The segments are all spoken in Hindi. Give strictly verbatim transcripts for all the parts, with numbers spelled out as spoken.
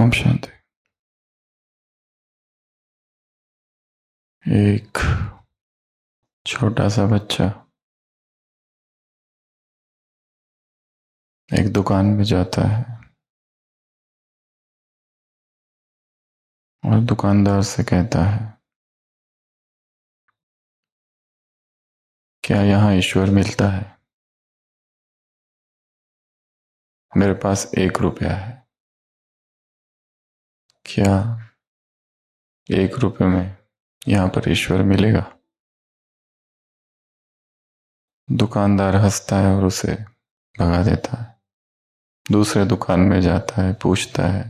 ओम शांति। एक छोटा सा बच्चा एक दुकान में जाता है और दुकानदार से कहता है, क्या यहाँ ईश्वर मिलता है? मेरे पास एक रुपया है, क्या एक रुपये में यहाँ पर ईश्वर मिलेगा? दुकानदार हंसता है और उसे भगा देता है। दूसरे दुकान में जाता है, पूछता है,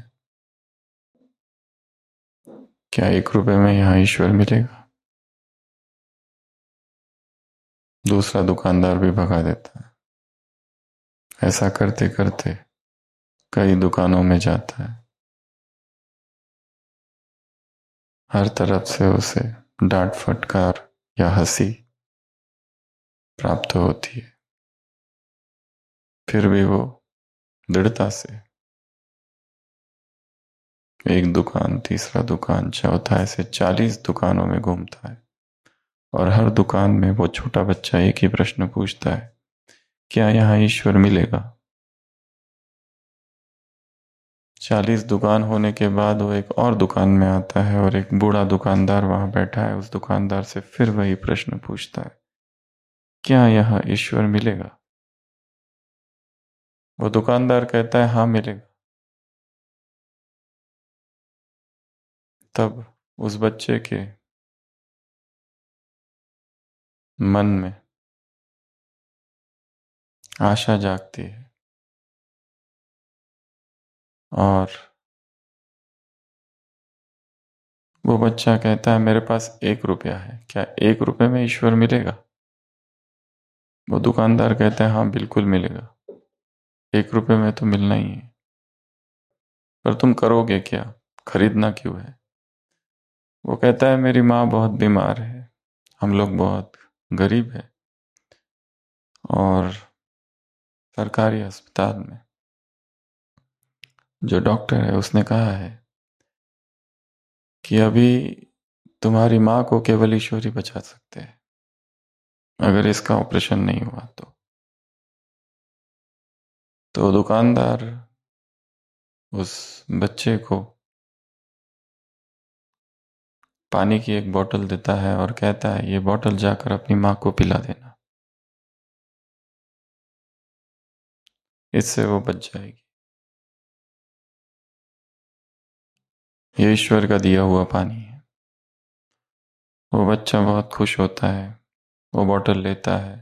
क्या एक रुपये में यहाँ ईश्वर मिलेगा? दूसरा दुकानदार भी भगा देता है। ऐसा करते करते कई दुकानों में जाता है। हर तरफ से उसे डांट फटकार या हंसी प्राप्त होती है, फिर भी वो दृढ़ता से एक दुकान, तीसरा दुकान, चौथा, ऐसे चालीस दुकानों में घूमता है और हर दुकान में वो छोटा बच्चा एक ही प्रश्न पूछता है, क्या यहाँ ईश्वर मिलेगा? चालीस दुकान होने के बाद वो एक और दुकान में आता है और एक बूढ़ा दुकानदार वहां बैठा है। उस दुकानदार से फिर वही प्रश्न पूछता है, क्या यहाँ ईश्वर मिलेगा? वो दुकानदार कहता है, हाँ मिलेगा। तब उस बच्चे के मन में आशा जागती है और वो बच्चा कहता है, मेरे पास एक रुपया है, क्या एक रुपये में ईश्वर मिलेगा? वो दुकानदार कहता है, हाँ बिल्कुल मिलेगा, एक रुपये में तो मिलना ही है, पर तुम करोगे क्या? खरीदना क्यों है? वो कहता है, मेरी माँ बहुत बीमार है, हम लोग बहुत गरीब है और सरकारी अस्पताल में जो डॉक्टर है उसने कहा है कि अभी तुम्हारी माँ को केवल ईश्वर ही बचा सकते हैं, अगर इसका ऑपरेशन नहीं हुआ तो। तो दुकानदार उस बच्चे को पानी की एक बोतल देता है और कहता है, ये बोतल जाकर अपनी माँ को पिला देना, इससे वो बच जाएगी। ये ईश्वर का दिया हुआ पानी है। वो बच्चा बहुत खुश होता है, वो बोतल लेता है,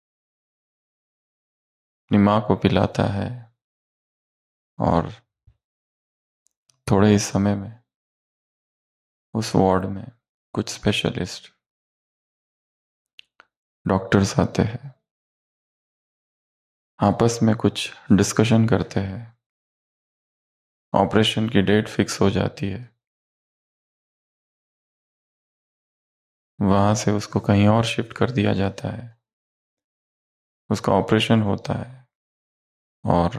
अपनी माँ को पिलाता है और थोड़े ही समय में उस वार्ड में कुछ स्पेशलिस्ट डॉक्टर्स आते हैं, आपस में कुछ डिस्कशन करते हैं, ऑपरेशन की डेट फिक्स हो जाती है, वहां से उसको कहीं और शिफ्ट कर दिया जाता है, उसका ऑपरेशन होता है और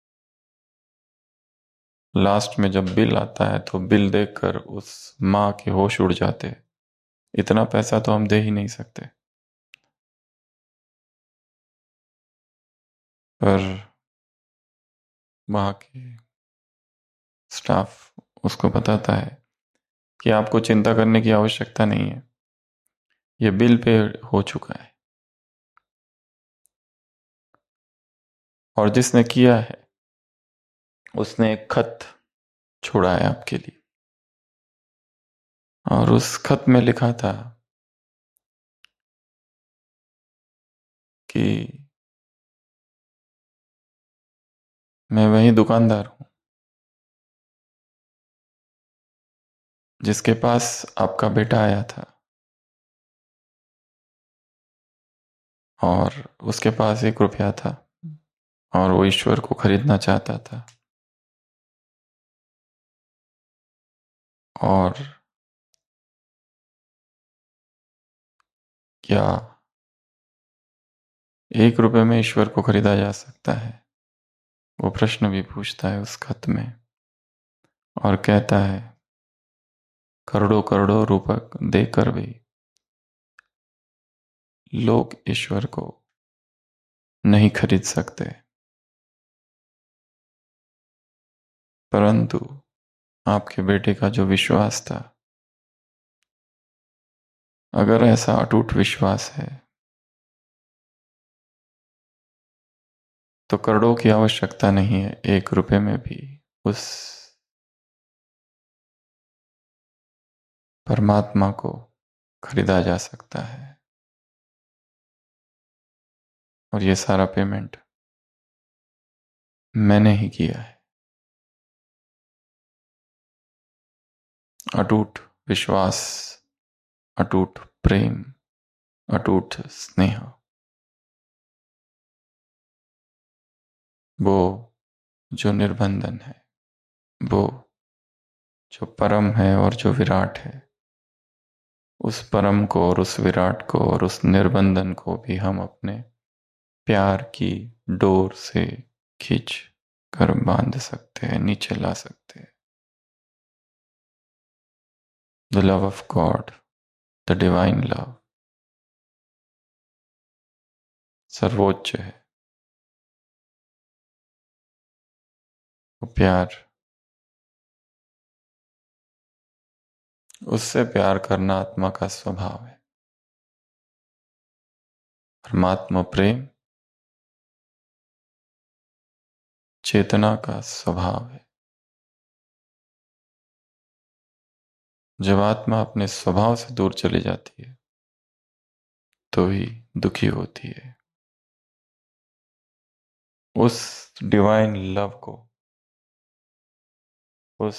लास्ट में जब बिल आता है तो बिल देखकर उस माँ के होश उड़ जाते हैं। इतना पैसा तो हम दे ही नहीं सकते। पर वहाँ के स्टाफ उसको बताता है कि आपको चिंता करने की आवश्यकता नहीं है, ये बिल पे हो चुका है और जिसने किया है उसने एक खत छोड़ा है आपके लिए और उस खत में लिखा था कि मैं वही दुकानदार हूं जिसके पास आपका बेटा आया था और उसके पास एक रुपया था और वो ईश्वर को खरीदना चाहता था और क्या एक रुपये में ईश्वर को खरीदा जा सकता है? वो प्रश्न भी पूछता है उस खत में और कहता है करोड़ों करोड़ों रुपए देकर भी लोग ईश्वर को नहीं खरीद सकते, परंतु आपके बेटे का जो विश्वास था, अगर ऐसा अटूट विश्वास है तो करोड़ों की आवश्यकता नहीं है, एक रुपए में भी उस परमात्मा को खरीदा जा सकता है। और ये सारा पेमेंट मैंने ही किया है। अटूट विश्वास, अटूट प्रेम, अटूट स्नेह, वो जो निर्बंधन है, वो जो परम है और जो विराट है, उस परम को और उस विराट को और उस निर्बंधन को भी हम अपने प्यार की डोर से खींच कर बांध सकते हैं, नीचे ला सकते हैं। The love of God, the divine love सर्वोच्च है। वो प्यार, उससे प्यार करना आत्मा का स्वभाव है। परमात्मा प्रेम चेतना का स्वभाव है। जब आत्मा अपने स्वभाव से दूर चली जाती है तो ही दुखी होती है। उस डिवाइन लव को, उस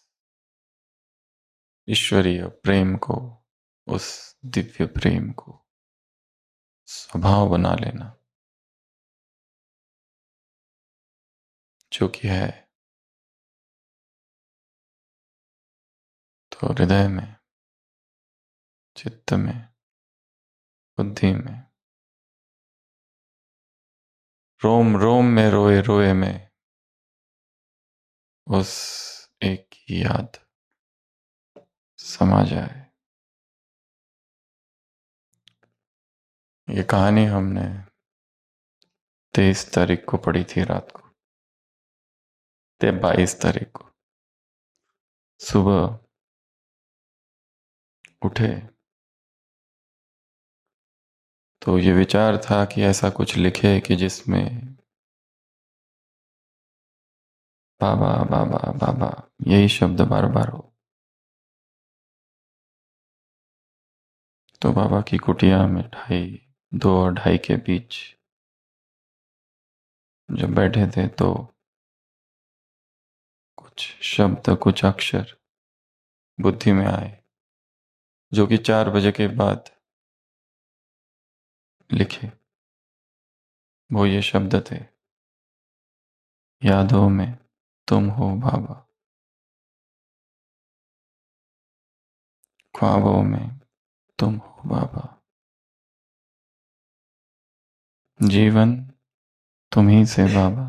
ईश्वरीय प्रेम को, उस दिव्य प्रेम को स्वभाव बना लेना, जो कि है, तो हृदय में, चित्त में, बुद्धि में, रोम रोम में, रोए रोए में उस एक की याद समा जाए। ये कहानी हमने तेईस तारीख को पढ़ी थी रात को। ते बाईस तारीख को सुबह उठे तो ये विचार था कि ऐसा कुछ लिखे कि जिसमें बाबा बाबा बाबा यही शब्द बार बार हो। तो बाबा की कुटिया में ढाई दो और ढाई के बीच जब बैठे थे तो कुछ शब्द, कुछ अक्षर बुद्धि में आए, जो कि चार बजे के बाद लिखे। वो ये शब्द थे, यादों में तुम हो बाबा, ख्वाबों में तुम हो बाबा, जीवन तुम ही से बाबा,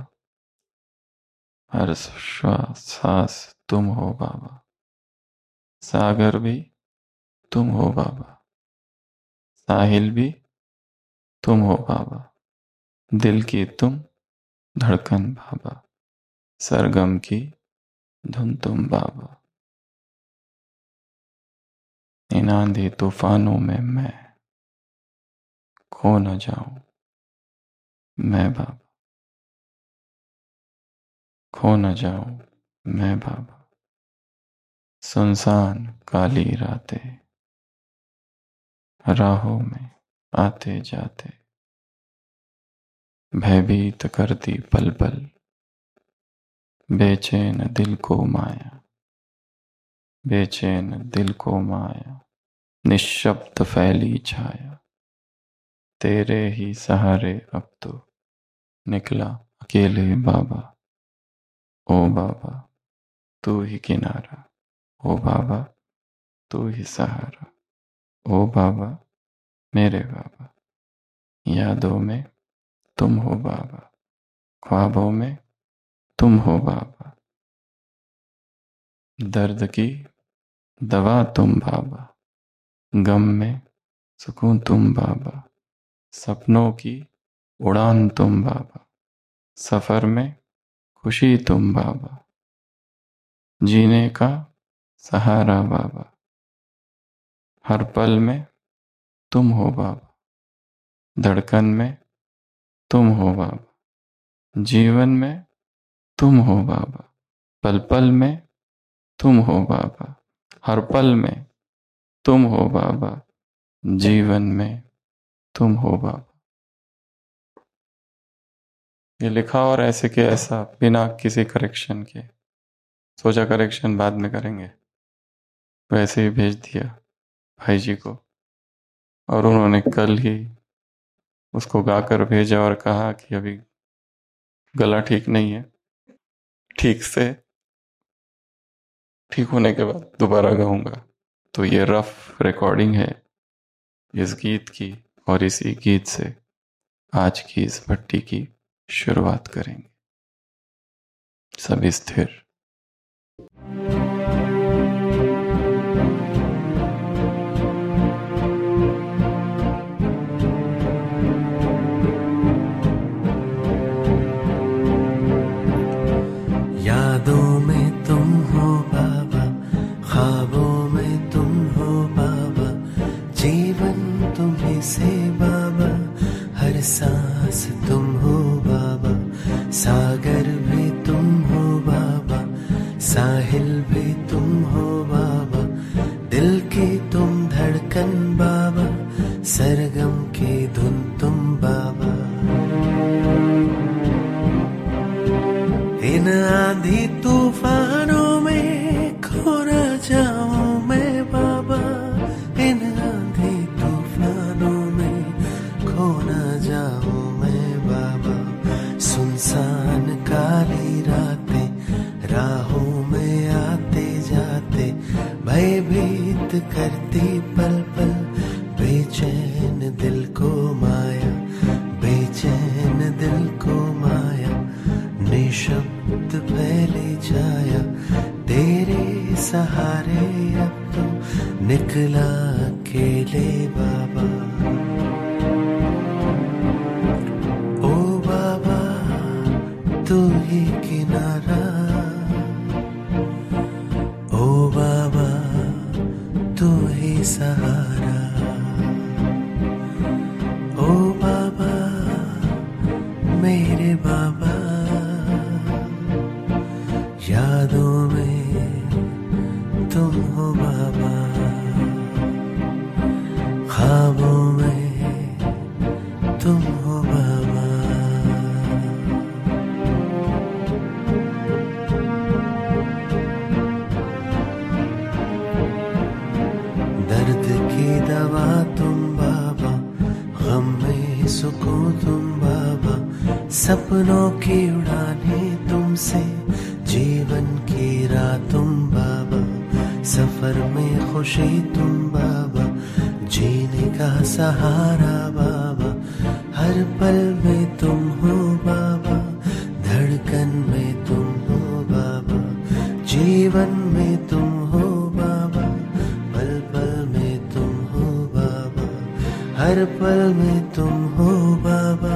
हर श्वास सांस तुम हो बाबा, सागर भी तुम हो बाबा, साहिल भी तुम हो बाबा, दिल की तुम धड़कन बाबा, सरगम की धुन तुम बाबा, इन आंधी तूफानों में मैं खो न जाऊं मैं बाबा, खो न जाऊं मैं बाबा, सुनसान काली रातें राहों में आते जाते, भयभीत करती पल पल, बेचैन दिल को माया, बेचैन दिल को माया, निःशब्द फैली छाया, तेरे ही सहारे अब तो निकला अकेले बाबा, ओ बाबा तू ही किनारा, ओ बाबा तू ही सहारा, ओ बाबा मेरे बाबा, यादों में तुम हो बाबा, ख्वाबों में तुम हो बाबा, दर्द की दवा तुम बाबा, गम में सुकून तुम बाबा, सपनों की उड़ान तुम बाबा, सफर में खुशी तुम बाबा, जीने का सहारा बाबा, हर पल में तुम हो बाबा, धड़कन में तुम हो बाबा, जीवन में तुम हो बाबा, पल पल में तुम हो बाबा, हर पल में तुम हो बाबा, जीवन में तुम हो बाबा। ये लिखा और ऐसे के ऐसा, बिना किसी करेक्शन के। सोचा करेक्शन बाद में करेंगे, वैसे ही भेज दिया भाई जी को, और उन्होंने कल ही उसको गाकर भेजा और कहा कि अभी गला ठीक नहीं है, ठीक से ठीक होने के बाद दोबारा गाऊंगा। तो ये रफ रिकॉर्डिंग है इस गीत की, और इसी गीत से आज की इस भट्टी की शुरुआत करेंगे। सभी स्थिर। यादों में तुम हो बाबा, ख्वाबों में तुम हो बाबा, जीवन तुम्हीं से बाबा, हर सांस तुम हो बाबा, सागर भी तुम हो बाबा, साहिल भी तुम हो बाबा, दिल की तुम धड़कन बाबा, सरगम की धुन तुम बाबा। इन आंधी तूफानों में खो न जाऊं मैं बाबा, इन आंधी तूफानों में खो न जाऊं मैं बाबा, सुनसान काली रातें राहों में आते जाते, भयभीत करती पल पल, बेचैन दिल को माया, बेचैन दिल को माया, निशब्द फैली छाया, तेरे सहारे अब तो निकला अकेले बाबा। ओ बाबा तू ही किनारा, ओ बाबा तू ही सहारा, ओ बाबा मेरे बाबा, यादों में तुम हो बाबा, ख्वाबों में तुम हो बाबा। दर्द की दवा तुम बाबा, गम में सुकून तुम बाबा, सपनों की उड़ाने तुमसे, जीवन की राह तुम बाबा, सफर में खुशी तुम बाबा, जीने का सहारा बाबा, हर पल में तुम हो बाबा, धड़कन में तुम हो बाबा, जीवन में तुम हो बाबा, पल पल में तुम हो बाबा, हर पल में तुम हो बाबा,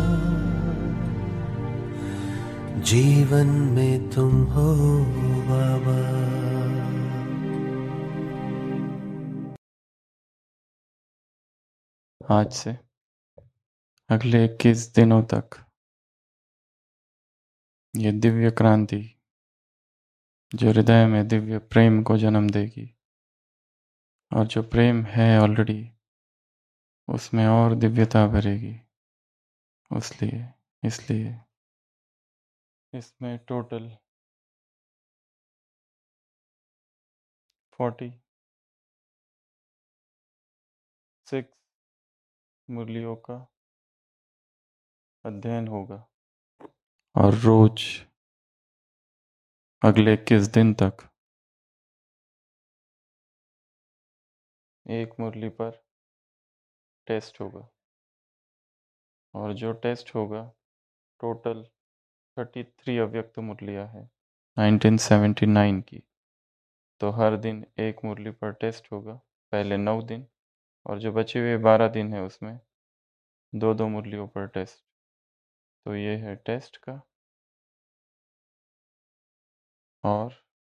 जीवन में तुम हो बाबा। आज से अगले इक्कीस दिनों तक ये दिव्य क्रांति जो हृदय में दिव्य प्रेम को जन्म देगी, और जो प्रेम है ऑलरेडी उसमें और दिव्यता भरेगी, उसलिए इसलिए इसमें टोटल फोर्टी सिक्स मुरलियों का अध्ययन होगा, और रोज अगले इक्कीस दिन तक एक मुरली पर टेस्ट होगा, और जो टेस्ट होगा टोटल थर्टी थ्री अव्यक्त मुरलियाँ हैं नाइनटीन सेवेंटी नाइन की, तो हर दिन एक मुरली पर टेस्ट होगा, पहले नौ दिन, और जो बचे हुए बारह दिन है उसमें दो दो मुरलियों पर टेस्ट। तो ये है टेस्ट का। और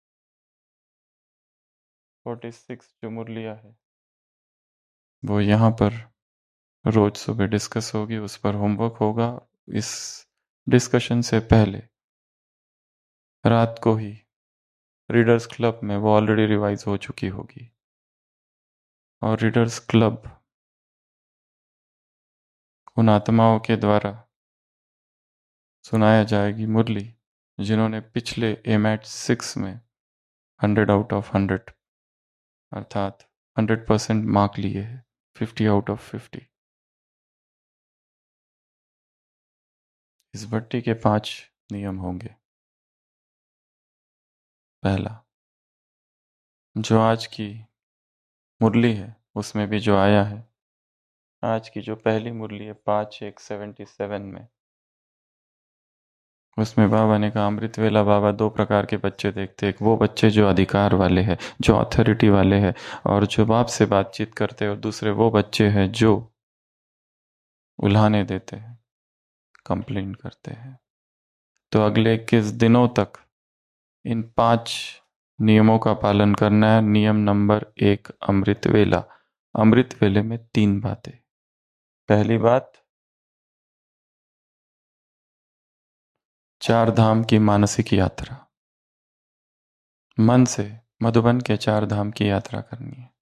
फोर्टी सिक्स जो मुरलियाँ है वो यहाँ पर रोज सुबह डिस्कस होगी, उस पर होमवर्क होगा। इस डिस्कशन से पहले रात को ही रीडर्स क्लब में वो ऑलरेडी रिवाइज हो चुकी होगी, और रीडर्स क्लब उन आत्माओं के द्वारा सुनाया जाएगी मुरली जिन्होंने पिछले एमैट सिक्स में हंड्रेड आउट ऑफ हंड्रेड अर्थात हंड्रेड परसेंट मार्क लिए है, फिफ्टी आउट ऑफ फिफ्टी। इस भट्टी के पांच नियम होंगे। पहला, जो आज की मुरली है उसमें भी जो आया है, आज की जो पहली मुरली है पाँच एक सेवेंटी सेवन में, उसमें बाबा ने कहा अमृत वेला बाबा दो प्रकार के बच्चे देखते, एक वो बच्चे जो अधिकार वाले हैं, जो अथॉरिटी वाले हैं और जो बाप से बातचीत करते हैं, और दूसरे वो बच्चे हैं जो उल्हाने देते हैं, कंप्लेन करते हैं। तो अगले इक्कीस दिनों तक इन पांच नियमों का पालन करना है। नियम नंबर एक, अमृत वेला। अमृत वेले में तीन बातें। पहली बात, चार धाम की मानसिक यात्रा, मन से मधुबन के चार धाम की यात्रा करनी है।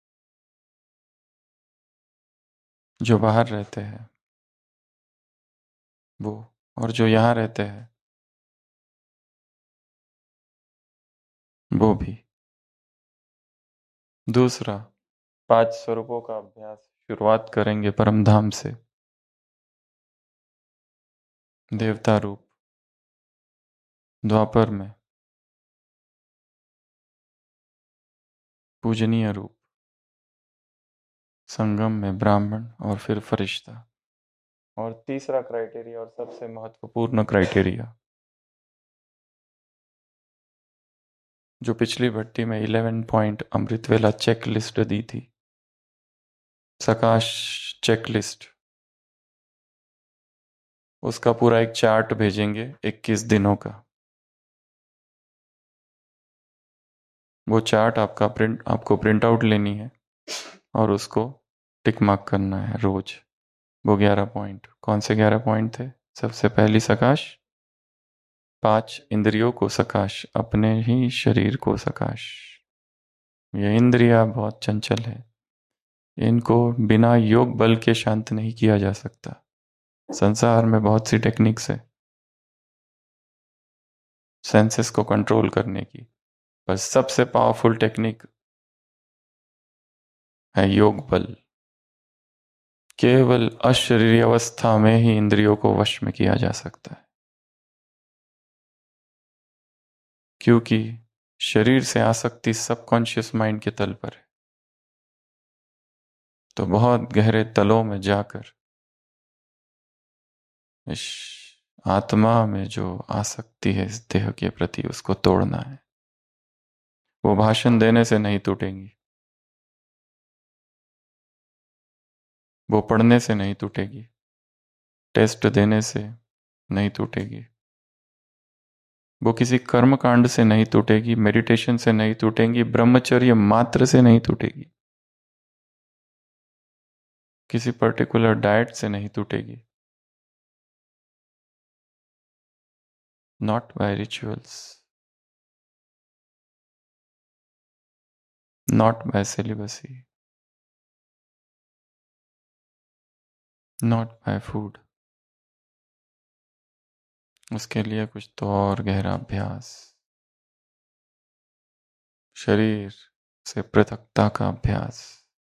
जो बाहर रहते हैं वो, और जो यहाँ रहते हैं वो भी। दूसरा, पांच स्वरूपों का अभ्यास शुरुआत करेंगे परम धाम से। देवता रूप द्वापर में, पूजनीय रूप संगम में ब्राह्मण, और फिर फरिश्ता। और तीसरा क्राइटेरिया और सबसे महत्वपूर्ण क्राइटेरिया, जो पिछली भट्टी में इलेवन पॉइंट अमृतवेला चेक लिस्ट दी थी, सकाश चेक लिस्ट, उसका पूरा एक चार्ट भेजेंगे इक्कीस दिनों का। वो चार्ट आपका प्रिंट आपको प्रिंट आउट लेनी है और उसको टिक मार्क करना है रोज। वो ग्यारह पॉइंट, कौन से ग्यारह पॉइंट थे? सबसे पहली सकाश, पांच इंद्रियों को सकाश, अपने ही शरीर को सकाश। ये इंद्रिया बहुत चंचल है, इनको बिना योग बल के शांत नहीं किया जा सकता। संसार में बहुत सी टेक्निक्स है सेंसेस को कंट्रोल करने की, पर सबसे पावरफुल टेक्निक है योग बल। केवल अशरीरी अवस्था में ही इंद्रियों को वश में किया जा सकता है, क्योंकि शरीर से आसक्ति सबकॉन्शियस माइंड के तल पर है। तो बहुत गहरे तलों में जाकर इस आत्मा में जो आसक्ति है इस देह के प्रति, उसको तोड़ना है। वो भाषण देने से नहीं टूटेंगी, वो पढ़ने से नहीं टूटेगी, टेस्ट देने से नहीं टूटेगी, वो किसी कर्म कांड से नहीं टूटेगी, मेडिटेशन से नहीं टूटेगी, ब्रह्मचर्य मात्र से नहीं टूटेगी, किसी पर्टिकुलर डाइट से नहीं टूटेगी। Not by rituals, not by celibacy, not by food. उसके लिए कुछ तो और गहरा अभ्यास, शरीर से पृथकता का अभ्यास।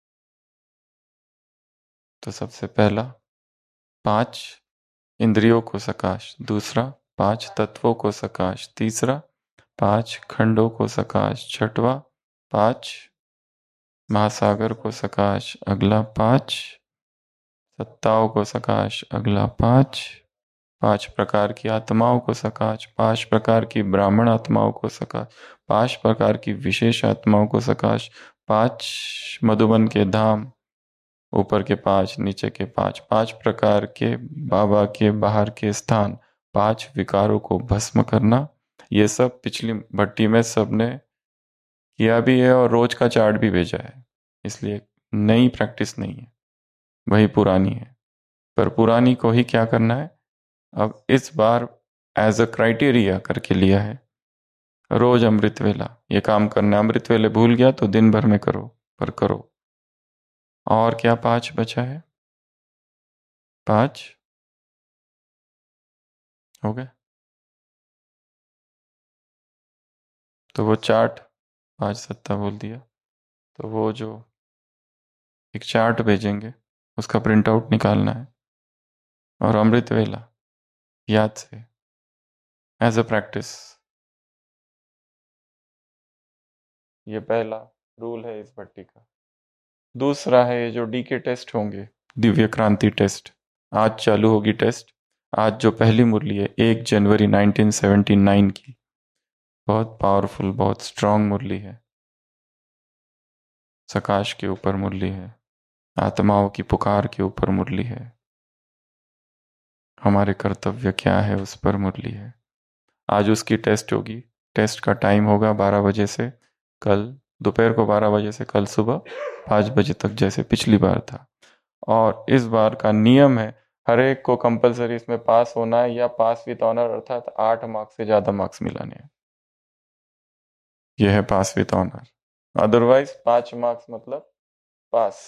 तो सबसे पहला, पांच इंद्रियों को सकाश। दूसरा, पांच तत्वों को सकाश। तीसरा, पांच खंडों को सकाश। छठवा, पांच महासागर को सकाश। अगला, पांच सत्ताओं को सकाश। अगला, पांच पांच प्रकार की आत्माओं को सकाश। पांच प्रकार की ब्राह्मण आत्माओं को सकाश। पांच प्रकार की विशेष आत्माओं को सकाश, पांच मधुबन के धाम, ऊपर के पांच, नीचे के पांच, पांच प्रकार के बाबा के बाहर के स्थान, पांच विकारों को भस्म करना, ये सब पिछली भट्टी में सबने किया भी है और रोज का चार्ट भी भेजा है, इसलिए नई प्रैक्टिस नहीं है, वही पुरानी है। पर पुरानी को ही क्या करना है, अब इस बार एज अ क्राइटेरिया करके लिया है, रोज अमृत वेला ये काम करना है। अमृत वेले भूल गया तो दिन भर में करो, पर करो। और क्या पांच बचा है, पांच हो गए, तो वो चार्ट, पांच सत्ता बोल दिया, तो वो जो एक चार्ट भेजेंगे उसका प्रिंट आउट निकालना है, और अमृत वेला याद से एज अ प्रैक्टिस। ये पहला रूल है इस भट्टी का। दूसरा है ये जो डी के टेस्ट होंगे, दिव्य क्रांति टेस्ट, आज चालू होगी टेस्ट। आज जो पहली मुरली है एक जनवरी नाइनटीन सेवेंटी नाइन की, बहुत पावरफुल, बहुत स्ट्रांग मुरली है, सकाश के ऊपर मुरली है, आत्माओं की पुकार के ऊपर मुरली है, हमारे कर्तव्य क्या है उस पर मुरली है। आज उसकी टेस्ट होगी। टेस्ट का टाइम होगा बारह बजे से, कल दोपहर को बारह बजे से कल सुबह पाँच बजे तक जैसे पिछली बार था। और इस बार का नियम है हर एक को कंपलसरी इसमें पास होना है, या पास विद ऑनर, अर्थात आठ मार्क्स से ज्यादा मार्क्स मिलाने हैं। यह है पास विद ऑनर, अदरवाइज पांच मार्क्स मतलब पास।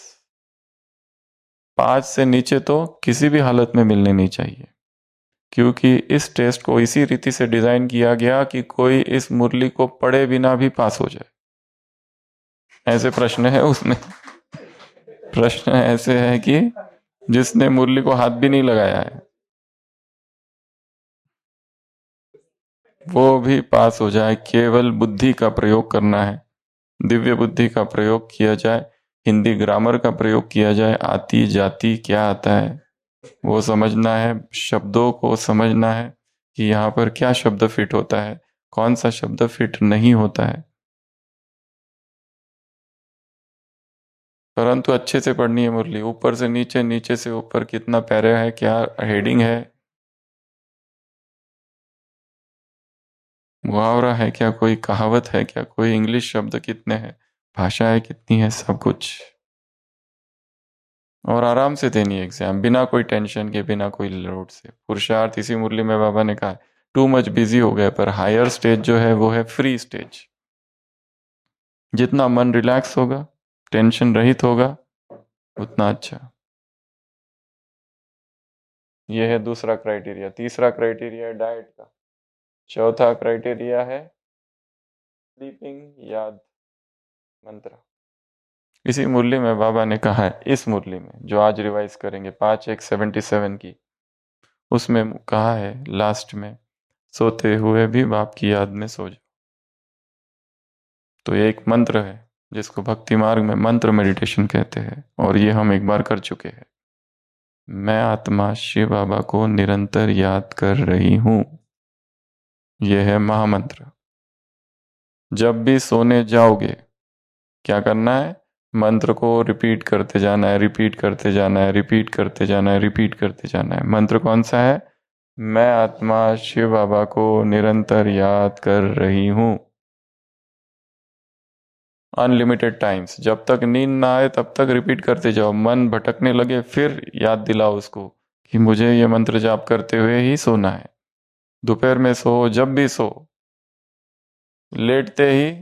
पांच से नीचे तो किसी भी हालत में मिलने नहीं चाहिए, क्योंकि इस टेस्ट को इसी रीति से डिजाइन किया गया कि कोई इस मुरली को पढ़े बिना भी पास हो जाए, ऐसे प्रश्न है उसमें। प्रश्न ऐसे है कि जिसने मुरली को हाथ भी नहीं लगाया है वो भी पास हो जाए, केवल बुद्धि का प्रयोग करना है, दिव्य बुद्धि का प्रयोग किया जाए, हिंदी ग्रामर का प्रयोग किया जाए, आती जाती क्या आता है वो समझना है, शब्दों को समझना है कि यहाँ पर क्या शब्द फिट होता है, कौन सा शब्द फिट नहीं होता है, परंतु अच्छे से पढ़नी है मुरली, ऊपर से नीचे, नीचे से ऊपर, कितना पैरा है, क्या हेडिंग है, मुहावरा है क्या, कोई कहावत है क्या, कोई इंग्लिश शब्द कितने हैं, भाषाएं कितनी है, सब कुछ। और आराम से देनी है एग्जाम, बिना कोई टेंशन के, बिना कोई लोड से। पुरुषार्थ इसी मुरली में बाबा ने कहा टू मच बिजी हो गए, पर हायर स्टेज जो है वो है फ्री स्टेज। जितना मन रिलैक्स होगा, टेंशन रहित होगा, उतना अच्छा। यह है दूसरा क्राइटेरिया। तीसरा क्राइटेरिया है डाइट का। चौथा क्राइटेरिया है स्लीपिंग याद मंत्र। इसी मुरली में बाबा ने कहा है, इस मुरली में जो आज रिवाइज करेंगे पांच एक सेवेंटी सेवन की, उसमें कहा है लास्ट में, सोते हुए भी बाप की याद में सो जाओ। तो ये एक मंत्र है जिसको भक्ति मार्ग में मंत्र मेडिटेशन कहते हैं, और ये हम एक बार कर चुके हैं। मैं आत्मा शिव बाबा को निरंतर याद कर रही हूं, यह है महामंत्र। जब भी सोने जाओगे क्या करना है, मंत्र को रिपीट करते जाना है, रिपीट करते जाना है, रिपीट करते जाना है, रिपीट करते जाना है। मंत्र कौन सा है, मैं आत्मा शिव बाबा को निरंतर याद कर रही हूं। अनलिमिटेड टाइम्स, जब तक नींद ना आए तब तक रिपीट करते जाओ। मन भटकने लगे फिर याद दिलाओ उसको कि मुझे ये मंत्र जाप करते हुए ही सोना है। दोपहर में सो, जब भी सो, लेटते ही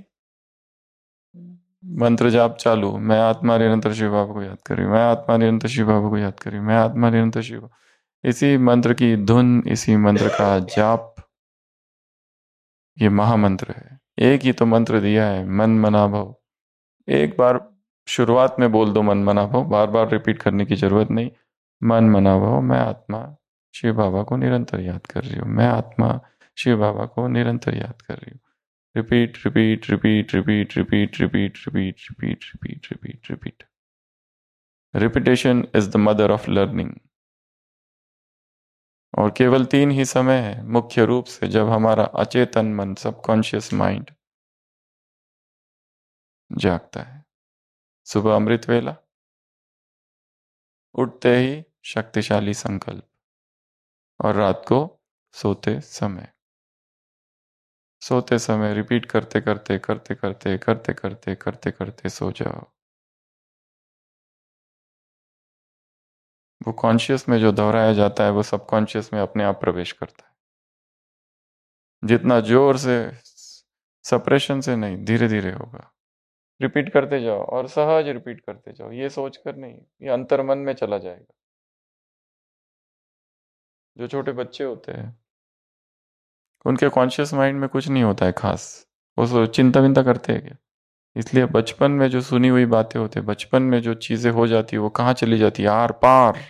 मंत्र जाप चालू, मैं आत्मा निरंतर शिव बाबा को याद कर रही हूँ, मैं आत्मा निरंतर शिव बाबा को याद कर रही हूँ, मैं आत्मा निरंतर शिव। इसी मंत्र की धुन, इसी मंत्र का जाप, ये महामंत्र है। एक ही तो मंत्र दिया है, मन मना भव। एक बार शुरुआत में बोल दो मन मना भव, बार बार रिपीट करने की जरूरत नहीं। मन मना भव, मैं आत्मा शिव बाबा को निरंतर याद कर रही हूँ, मैं आत्मा शिव बाबा को निरंतर याद कर रही हूँ। Repeat repeat repeat repeat repeat repeat repeat repeat repeat repeat repeat. Repetition is the mother of learning. और केवल तीन ही समय है मुख्य रूप से जब हमारा अचेतन मन, सबकॉन्शियस माइंड जागता है। सुबह अमृत वेला, उठते ही शक्तिशाली संकल्प, और रात को सोते समय। सोते समय रिपीट करते करते करते करते करते करते करते करते सो जाओ। वो कॉन्शियस में जो दोहराया जाता है वो सबकॉन्शियस में अपने आप प्रवेश करता है। जितना जोर से, सप्रेशन से नहीं, धीरे धीरे होगा। रिपीट करते जाओ और सहज रिपीट करते जाओ, ये सोचकर नहीं, ये अंतर्मन में चला जाएगा। जो छोटे बच्चे होते हैं उनके कॉन्शियस माइंड में कुछ नहीं होता है खास, वो चिंता विंता करते हैं क्या? इसलिए बचपन में जो सुनी हुई बातें होती है, बचपन में जो चीजें हो जाती है वो कहाँ चली जाती है? आर पार।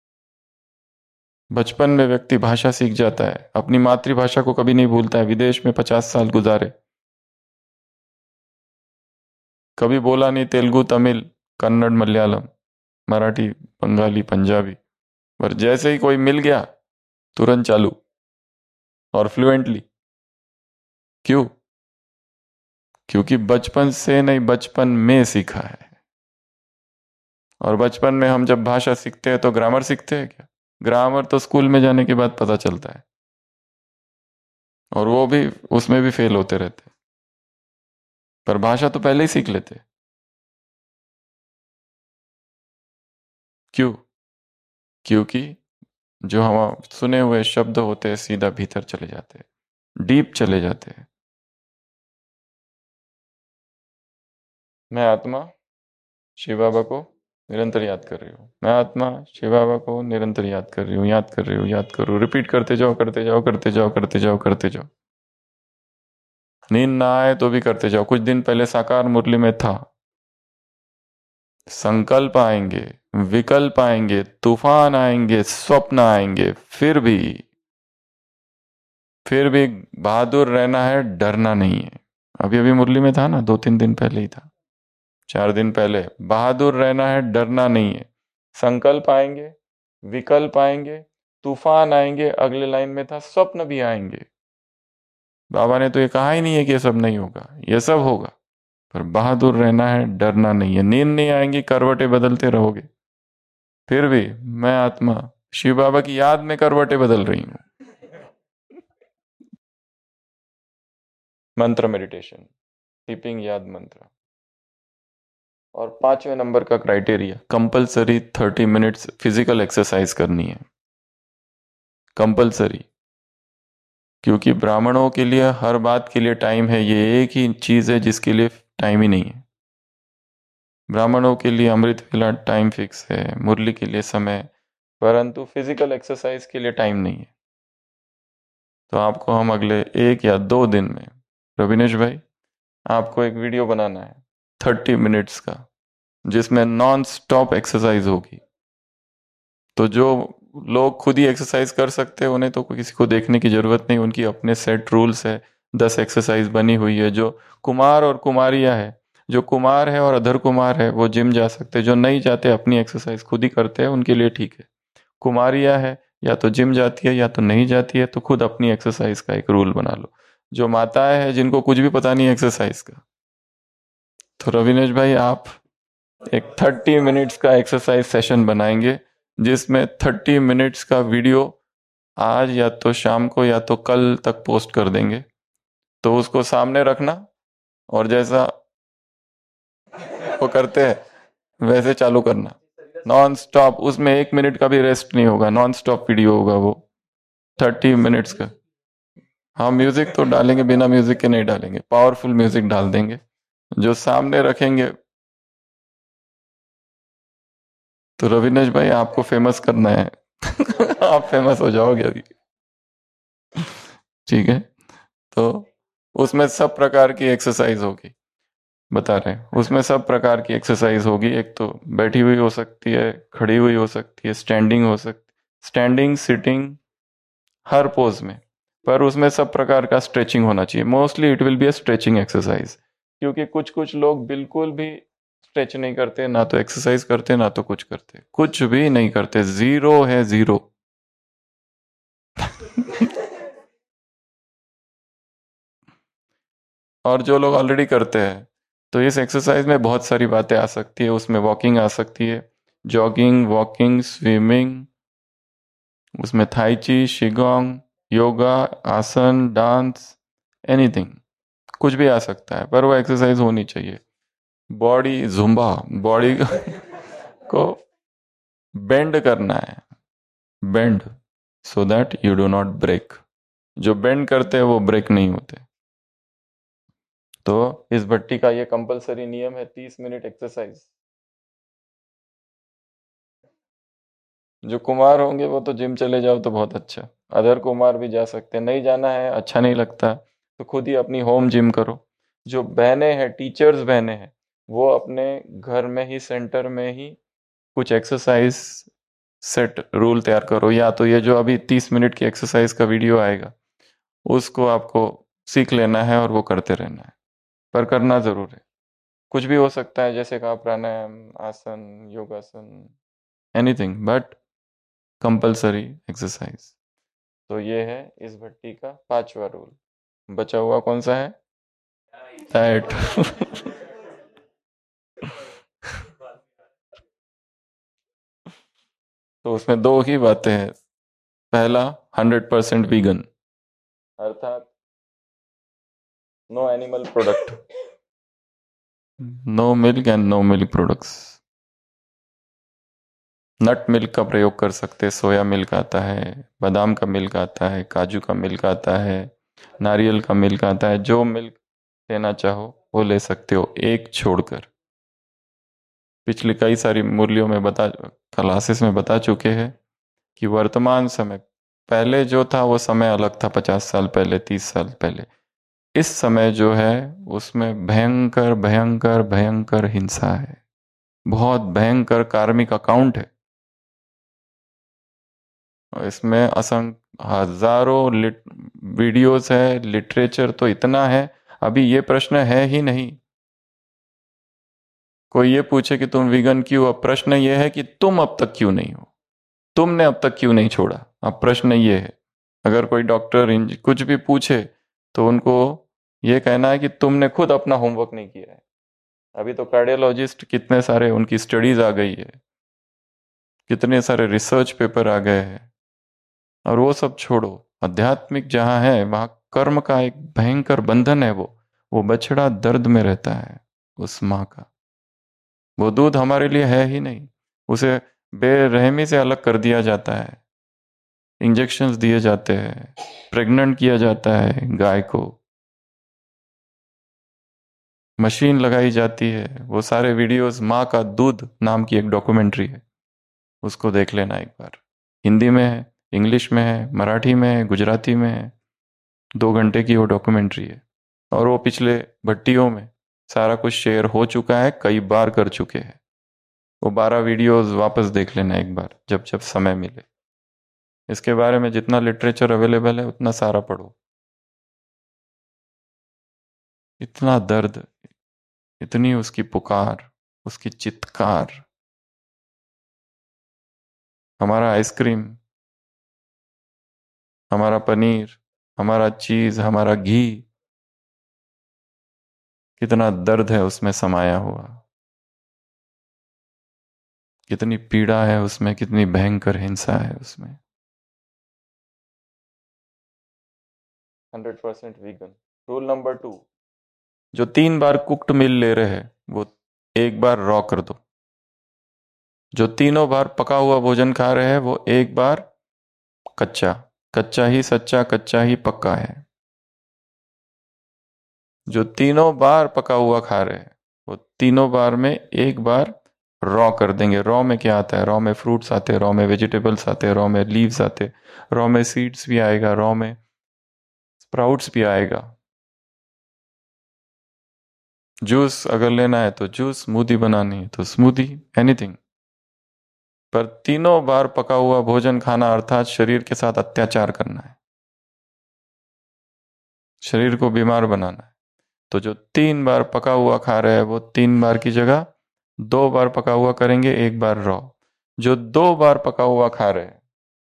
बचपन में व्यक्ति भाषा सीख जाता है, अपनी मातृभाषा को कभी नहीं भूलता है। विदेश में पचास साल गुजारे, कभी बोला नहीं तेलुगु, तमिल, कन्नड़, मलयालम, मराठी, बंगाली, पंजाबी, पर जैसे ही कोई मिल गया तुरंत चालू और फ्लुएंटली। क्यों? क्योंकि बचपन से नहीं, बचपन में सीखा है। और बचपन में हम जब भाषा सीखते हैं तो ग्रामर सीखते हैं क्या? ग्रामर तो स्कूल में जाने के बाद पता चलता है, और वो भी, उसमें भी फेल होते रहते हैं। पर भाषा तो पहले ही सीख लेते। क्यों? क्योंकि जो हम सुने हुए शब्द होते हैं सीधा भीतर चले जाते हैं, डीप चले जाते हैं। मैं आत्मा शिव बाबा को निरंतर याद कर रही हूँ, मैं आत्मा शिव बाबा को निरंतर याद कर रही हूँ, याद कर रही हूँ, याद करो। रिपीट करते जाओ, करते जाओ, करते जाओ, करते जाओ, करते जाओ। नींद ना आए तो भी करते जाओ। कुछ दिन पहले साकार मुरली में था, संकल्प आएंगे, विकल्प आएंगे, तूफान आएंगे, स्वप्न आएंगे, फिर भी फिर भी बहादुर रहना है, डरना नहीं है। अभी अभी मुरली में था ना, दो तीन दिन पहले ही था, चार दिन पहले। बहादुर रहना है, डरना नहीं है। संकल्प आएंगे, विकल्प आएंगे, तूफान आएंगे, अगले लाइन में था स्वप्न भी आएंगे। बाबा ने तो ये कहा ही नहीं है कि ये सब नहीं होगा, ये सब होगा, पर बहादुर रहना है, डरना नहीं है। नींद नहीं आएंगी, करवटें बदलते रहोगे, फिर भी मैं आत्मा शिव बाबा की याद में करवटें बदल रही हूं। मंत्र मेडिटेशन, स्लीपिंग याद मंत्र। और पांचवें नंबर का criteria, compulsory thirty minutes physical exercise करनी है, कंपलसरी। क्योंकि ब्राह्मणों के लिए हर बात के लिए टाइम है, ये एक ही चीज है जिसके लिए टाइम ही नहीं है। ब्राह्मणों के लिए अमृत वेला टाइम फिक्स है, मुरली के लिए समय, परंतु फिजिकल एक्सरसाइज के लिए टाइम नहीं है। तो आपको हम अगले एक या दो दिन में, रविनेश भाई, आपको एक वीडियो बनाना है थर्टी मिनट्स का, जिसमें नॉन स्टॉप एक्सरसाइज होगी। तो जो लोग खुद ही एक्सरसाइज कर सकते हैं उन्हें तो किसी को देखने की जरूरत नहीं, उनकी अपने सेट रूल्स है, दस एक्सरसाइज बनी हुई है। जो कुमार और कुमारियां है, जो कुमार है और अधर कुमार है वो जिम जा सकते हैं, जो नहीं जाते अपनी एक्सरसाइज खुद ही करते हैं उनके लिए ठीक है। कुमारियां है या तो जिम जाती है या तो नहीं जाती है, तो खुद अपनी एक्सरसाइज का एक रूल बना लो। जो माताएं हैं जिनको कुछ भी पता नहीं एक्सरसाइज का, तो रविनेश भाई आप एक थर्टी मिनट्स का एक्सरसाइज सेशन बनाएंगे, जिसमें थर्टी मिनट्स का वीडियो आज या तो शाम को या तो कल तक पोस्ट कर देंगे। तो उसको सामने रखना और जैसा वो करते हैं वैसे चालू करना, नॉन स्टॉप। उसमें एक मिनट का भी रेस्ट नहीं होगा, नॉन स्टॉप वीडियो होगा वो, थर्टी मिनट्स का। हाँ, म्यूजिक तो डालेंगे, बिना म्यूजिक के नहीं डालेंगे, पावरफुल म्यूजिक डाल देंगे। जो सामने रखेंगे, तो रविनेश भाई आपको फेमस करना है आप फेमस हो जाओगे अभी, ठीक है? तो उसमें सब प्रकार की एक्सरसाइज होगी, बता रहे हैं, उसमें सब प्रकार की एक्सरसाइज होगी। एक तो बैठी हुई हो सकती है, खड़ी हुई हो सकती है, स्टैंडिंग हो सकती, स्टैंडिंग, सिटिंग, हर पोज में। पर उसमें सब प्रकार का स्ट्रेचिंग होना चाहिए। Mostly it will be a stretching exercise, क्योंकि कुछ कुछ लोग बिल्कुल भी स्ट्रेच नहीं करते, ना तो एक्सरसाइज करते, ना तो कुछ करते, कुछ भी नहीं करते, जीरो है, जीरो और जो लोग ऑलरेडी करते हैं तो इस एक्सरसाइज में बहुत सारी बातें आ सकती है, उसमें वॉकिंग आ सकती है, जॉगिंग, वॉकिंग, स्विमिंग, उसमें थाई ची, शिगोंग, योगा, आसन, डांस, एनीथिंग, कुछ भी आ सकता है, पर वो एक्सरसाइज होनी चाहिए। बॉडी जुम्बा, बॉडी को बेंड करना है, bend, so that you do not break. जो बेंड करते हैं वो ब्रेक नहीं होते। तो इस भट्टी का ये कंपलसरी नियम है, तीस मिनट एक्सरसाइज। जो कुमार होंगे वो तो जिम चले जाओ तो बहुत अच्छा, अदर कुमार भी जा सकते हैं, नहीं जाना है, अच्छा नहीं लगता तो खुद ही अपनी होम जिम करो। जो बहनें हैं, टीचर्स बहनें हैं, वो अपने घर में ही, सेंटर में ही कुछ एक्सरसाइज सेट रूल तैयार करो, या तो ये जो अभी तीस मिनट की एक्सरसाइज का वीडियो आएगा उसको आपको सीख लेना है और वो करते रहना है, पर करना जरूर है। कुछ भी हो सकता है, जैसे कहा प्राणायाम, आसन, योगासन, एनीथिंग, बट कंपलसरी एक्सरसाइज। तो ये है इस भट्टी का पांचवा रूल। बचा हुआ कौन सा है? डाइट। तो उसमें दो ही बातें हैं। पहला, हंड्रेड परसेंट वीगन, अर्थात no animal product, no milk and no milk products. Nut milk का प्रयोग कर सकते हैं, सोया मिल्क आता है, बादाम का मिल्क आता है, काजू का मिल्क आता है, नारियल का मिल्क आता है, जो मिल्क लेना चाहो वो ले सकते हो, एक छोड़कर। पिछली कई सारी मूल्यों में बता, क्लासेस में बता चुके हैं कि वर्तमान समय, पहले जो था वो समय अलग था, पचास साल पहले, तीस साल पहले। इस समय जो है उसमें भयंकर भयंकर भयंकर हिंसा है, बहुत भयंकर कार्मिक अकाउंट है, और इसमें असंख्य हजारों लिट वीडियोस है, लिटरेचर तो इतना है। अभी ये प्रश्न है ही नहीं, कोई ये पूछे कि तुम विगन क्यों, अब प्रश्न ये है कि तुम अब तक क्यों नहीं हो, तुमने अब तक क्यों नहीं छोड़ा, अब प्रश्न ये है। अगर कोई डॉक्टर इंज कुछ भी पूछे तो उनको ये कहना है कि तुमने खुद अपना होमवर्क नहीं किया है। अभी तो कार्डियोलॉजिस्ट कितने सारे उनकी स्टडीज आ गई है, कितने सारे रिसर्च पेपर आ गए हैं, और वो सब छोड़ो, आध्यात्मिक जहाँ है वहाँ कर्म का एक भयंकर बंधन है, वो वो बछड़ा दर्द में रहता है उस माँ का। वो दूध हमारे लिए है ही नहीं, उसे बेरहमी से अलग कर दिया जाता है, इंजेक्शंस दिए जाते हैं, प्रेग्नेंट किया जाता है गाय को, मशीन लगाई जाती है। वो सारे वीडियोस, माँ का दूध नाम की एक डॉक्यूमेंट्री है, उसको देख लेना एक बार। हिंदी में है, इंग्लिश में है, मराठी में है, गुजराती में है, दो घंटे की वो डॉक्यूमेंट्री है। और वो पिछले भट्टियों में सारा कुछ शेयर हो चुका है, कई बार कर चुके हैं। वो बारह वीडियोस वापस देख लेना एक बार, जब जब समय मिले। इसके बारे में जितना लिटरेचर अवेलेबल है उतना सारा पढ़ो। इतना दर्द, इतनी उसकी पुकार, उसकी चित्कार। हमारा आइसक्रीम, हमारा पनीर, हमारा चीज, हमारा घी, कितना दर्द है उसमें समाया हुआ, कितनी पीड़ा है उसमें, कितनी भयंकर हिंसा है उसमें। Hundred percent vegan. Rule number two, जो तीन बार कुक्ड मील ले रहे हैं वो एक बार रॉ कर दो। जो तीनों बार पका हुआ भोजन खा रहे हैं वो एक बार कच्चा, कच्चा ही सच्चा, कच्चा ही पक्का है। जो तीनों बार पका हुआ खा रहे हैं वो तीनों बार में एक बार रॉ कर देंगे। रॉ में क्या आता है? रॉ में फ्रूट्स आते हैं, रॉ में वेजिटेबल्स आते हैं, रॉ में लीव्स आते हैं, रॉ में सीड्स भी आएगा, रॉ में स्प्राउट्स भी आएगा। जूस अगर लेना है तो जूस, स्मूदी बनानी है तो स्मूदी, एनीथिंग। पर तीनों बार पका हुआ भोजन खाना अर्थात शरीर के साथ अत्याचार करना है, शरीर को बीमार बनाना है। तो जो तीन बार पका हुआ खा रहे हैं वो तीन बार की जगह दो बार पका हुआ करेंगे, एक बार रॉ। जो दो बार पका हुआ खा रहे हैं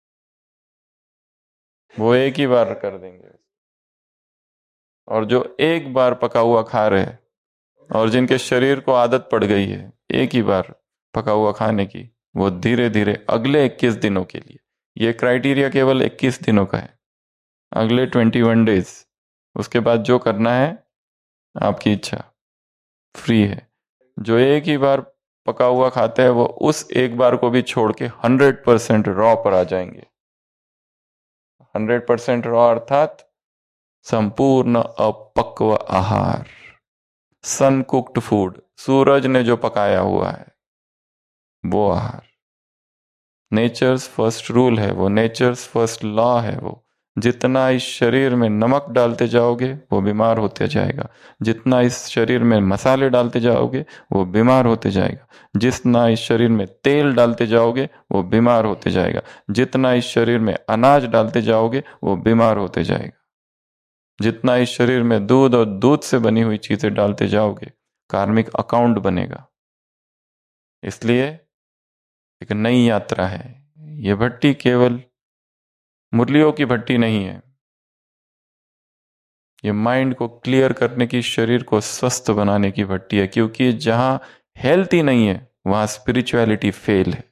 वो एक ही बार कर देंगे, और जो एक बार पका हुआ खा रहे हैं और जिनके शरीर को आदत पड़ गई है एक ही बार पका हुआ खाने की, वो धीरे धीरे अगले इक्कीस दिनों के लिए, ये क्राइटेरिया केवल इक्कीस दिनों का है, अगले ट्वेंटी वन डेज, उसके बाद जो करना है आपकी इच्छा, फ्री है। जो एक ही बार पका हुआ खाते हैं वो उस एक बार को भी छोड़ के हंड्रेड परसेंट रॉ पर आ जाएंगे। हंड्रेड परसेंट रॉ अर्थात संपूर्ण अपक्व आहार, सन कुक्ड फूड, सूरज ने जो पकाया हुआ है वो आहार। नेचर्स फर्स्ट रूल है वो, नेचर्स फर्स्ट लॉ है वो। जितना इस शरीर में नमक डालते जाओगे वो बीमार होते जाएगा, जितना इस शरीर में मसाले डालते जाओगे वो बीमार होते जाएगा, जितना इस शरीर में तेल डालते जाओगे वो बीमार होते जाएगा, जितना इस शरीर में अनाज डालते जाओगे वो बीमार होते जाएगा, जितना इस शरीर में दूध और दूध से बनी हुई चीजें डालते जाओगे कार्मिक अकाउंट बनेगा। इसलिए एक नई यात्रा है ये भट्टी, केवल मुरलियों की भट्टी नहीं है, ये माइंड को क्लियर करने की, शरीर को स्वस्थ बनाने की भट्टी है। क्योंकि जहां हेल्थ ही नहीं है वहां स्पिरिचुअलिटी फेल है।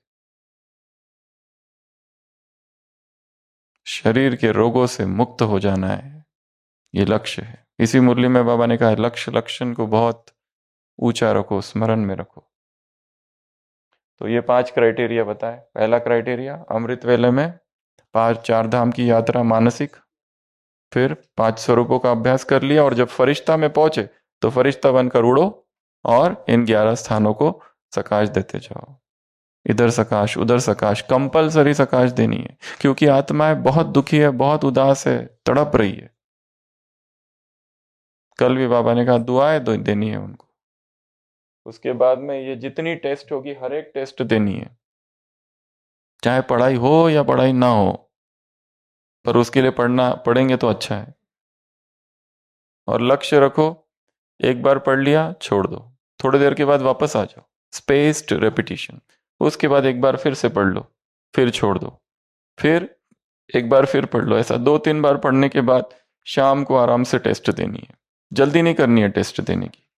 शरीर के रोगों से मुक्त हो जाना है, ये लक्ष्य है। इसी मुरली में बाबा ने कहा है लक्ष्य लक्षण को बहुत ऊंचा रखो, स्मरण में रखो। तो ये पांच क्राइटेरिया बताए। पहला क्राइटेरिया, अमृत वेले में पांच चार धाम की यात्रा मानसिक, फिर पांच स्वरूपों का अभ्यास कर लिया, और जब फरिश्ता में पहुंचे तो फरिश्ता बनकर उड़ो और इन ग्यारह स्थानों को सकाश देते जाओ। इधर सकाश उधर सकाश, कंपलसरी सकाश देनी है, क्योंकि आत्माएं बहुत दुखी है, बहुत उदास है, तड़प रही है। कल भी बाबा ने कहा दुआएं दो देनी है उनको। उसके बाद में ये जितनी टेस्ट होगी हर एक टेस्ट देनी है, चाहे पढ़ाई हो या पढ़ाई ना हो, पर उसके लिए पढ़ना पढ़ेंगे तो अच्छा है। और लक्ष्य रखो, एक बार पढ़ लिया छोड़ दो, थोड़ी देर के बाद वापस आ जाओ, स्पेस्ड रेपिटेशन। उसके बाद एक बार फिर से पढ़ लो, फिर छोड़ दो, फिर एक बार फिर पढ़ लो। ऐसा दो तीन बार पढ़ने के बाद शाम को आराम से टेस्ट देनी है, जल्दी नहीं करनी है टेस्ट देने की।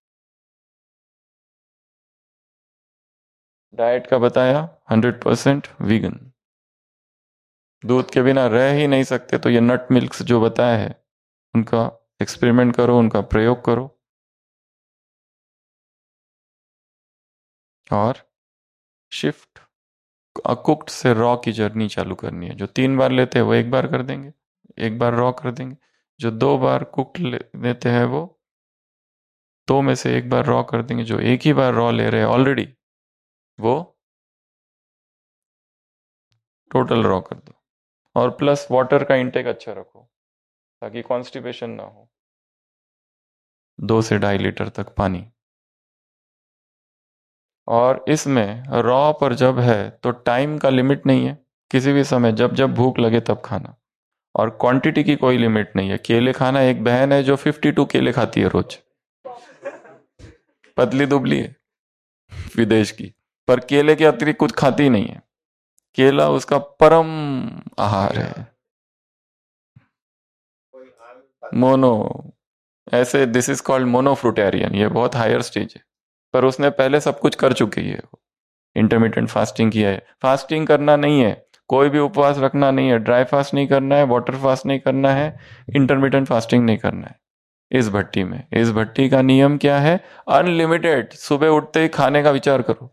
डाइट का बताया हंड्रेड परसेंट वीगन, दूध के बिना रह ही नहीं सकते, तो ये नट मिल्क्स जो बताया है उनका एक्सपेरिमेंट करो, उनका प्रयोग करो। और शिफ्ट कुक्ड से रॉ की जर्नी चालू करनी है। जो तीन बार लेते हैं वो एक बार कर देंगे, एक बार रॉ कर देंगे। जो दो बार कुक्ड ले, लेते हैं वो दो में से एक बार रॉ कर देंगे। जो एक ही बार रॉ ले रहे हैं ऑलरेडी वो टोटल रॉ कर दो। और प्लस वाटर का इंटेक अच्छा रखो ताकि कॉन्स्टिपेशन ना हो। दो से ढाई लीटर तक पानी। और इसमें रॉ पर जब है तो टाइम का लिमिट नहीं है, किसी भी समय जब जब भूख लगे तब खाना। और क्वांटिटी की कोई लिमिट नहीं है। केले खाना, एक बहन है जो फिफ्टी टू केले खाती है रोज, पतली दुबली है, विदेश की, पर केले के अतिरिक्त कुछ खाती ही नहीं है। केला उसका परम आहार है। मोनो, ऐसे दिस इज कॉल्ड मोनोफ्रूटेरियन, ये बहुत हायर स्टेज है, पर उसने पहले सब कुछ कर चुकी है। इंटरमीडिएंट फास्टिंग किया है। फास्टिंग करना नहीं है, कोई भी उपवास रखना नहीं है, ड्राई फास्ट नहीं करना है, वाटर फास्ट नहीं करना है, इंटरमीडिएंट फास्टिंग नहीं करना है। इस भट्टी में, इस भट्टी का नियम क्या है? अनलिमिटेड। सुबह उठते ही खाने का विचार करो,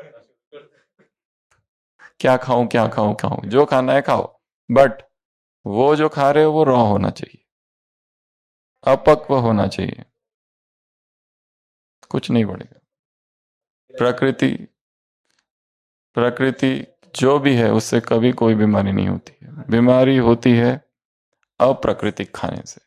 क्या खाऊं क्या खाऊं खाऊं, जो खाना है खाओ, बट वो जो खा रहे हो वो रॉ होना चाहिए, अपक्व होना चाहिए, कुछ नहीं बढ़ेगा। प्रकृति प्रकृति जो भी है उससे कभी कोई बीमारी नहीं होती है। बीमारी होती है अप्राकृतिक खाने से।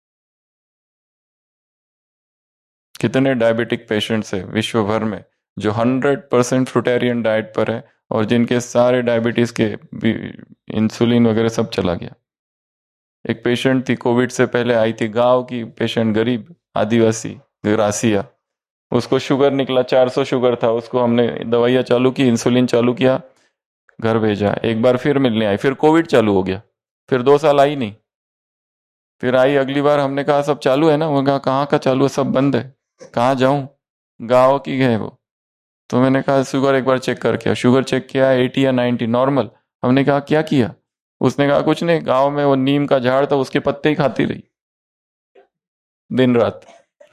कितने डायबिटिक पेशेंट्स है विश्व भर में जो हंड्रेड परसेंट फ्रूटेरियन डाइट पर है और जिनके सारे डायबिटीज के इंसुलिन वगैरह सब चला गया। एक पेशेंट थी, कोविड से पहले आई थी, गांव की पेशेंट, गरीब आदिवासी, ग्रासिया, उसको शुगर निकला, चार सौ शुगर था। उसको हमने दवाइयाँ चालू की, इंसुलिन चालू किया, घर भेजा। एक बार फिर मिलने आई, फिर कोविड चालू हो गया, फिर दो साल आई नहीं, फिर आई अगली बार। हमने कहा सब चालू है ना? वो कहा कहाँ का चालू है, सब बंद है, कहाँ जाऊं? गाँव की है वो। तो मैंने कहा शुगर एक बार चेक कर किया, शुगर चेक किया एटी या नाइन्टी नॉर्मल। हमने कहा क्या किया? उसने कहा कुछ नहीं, गांव में वो नीम का झाड़ था उसके पत्ते ही खाती रही दिन रात।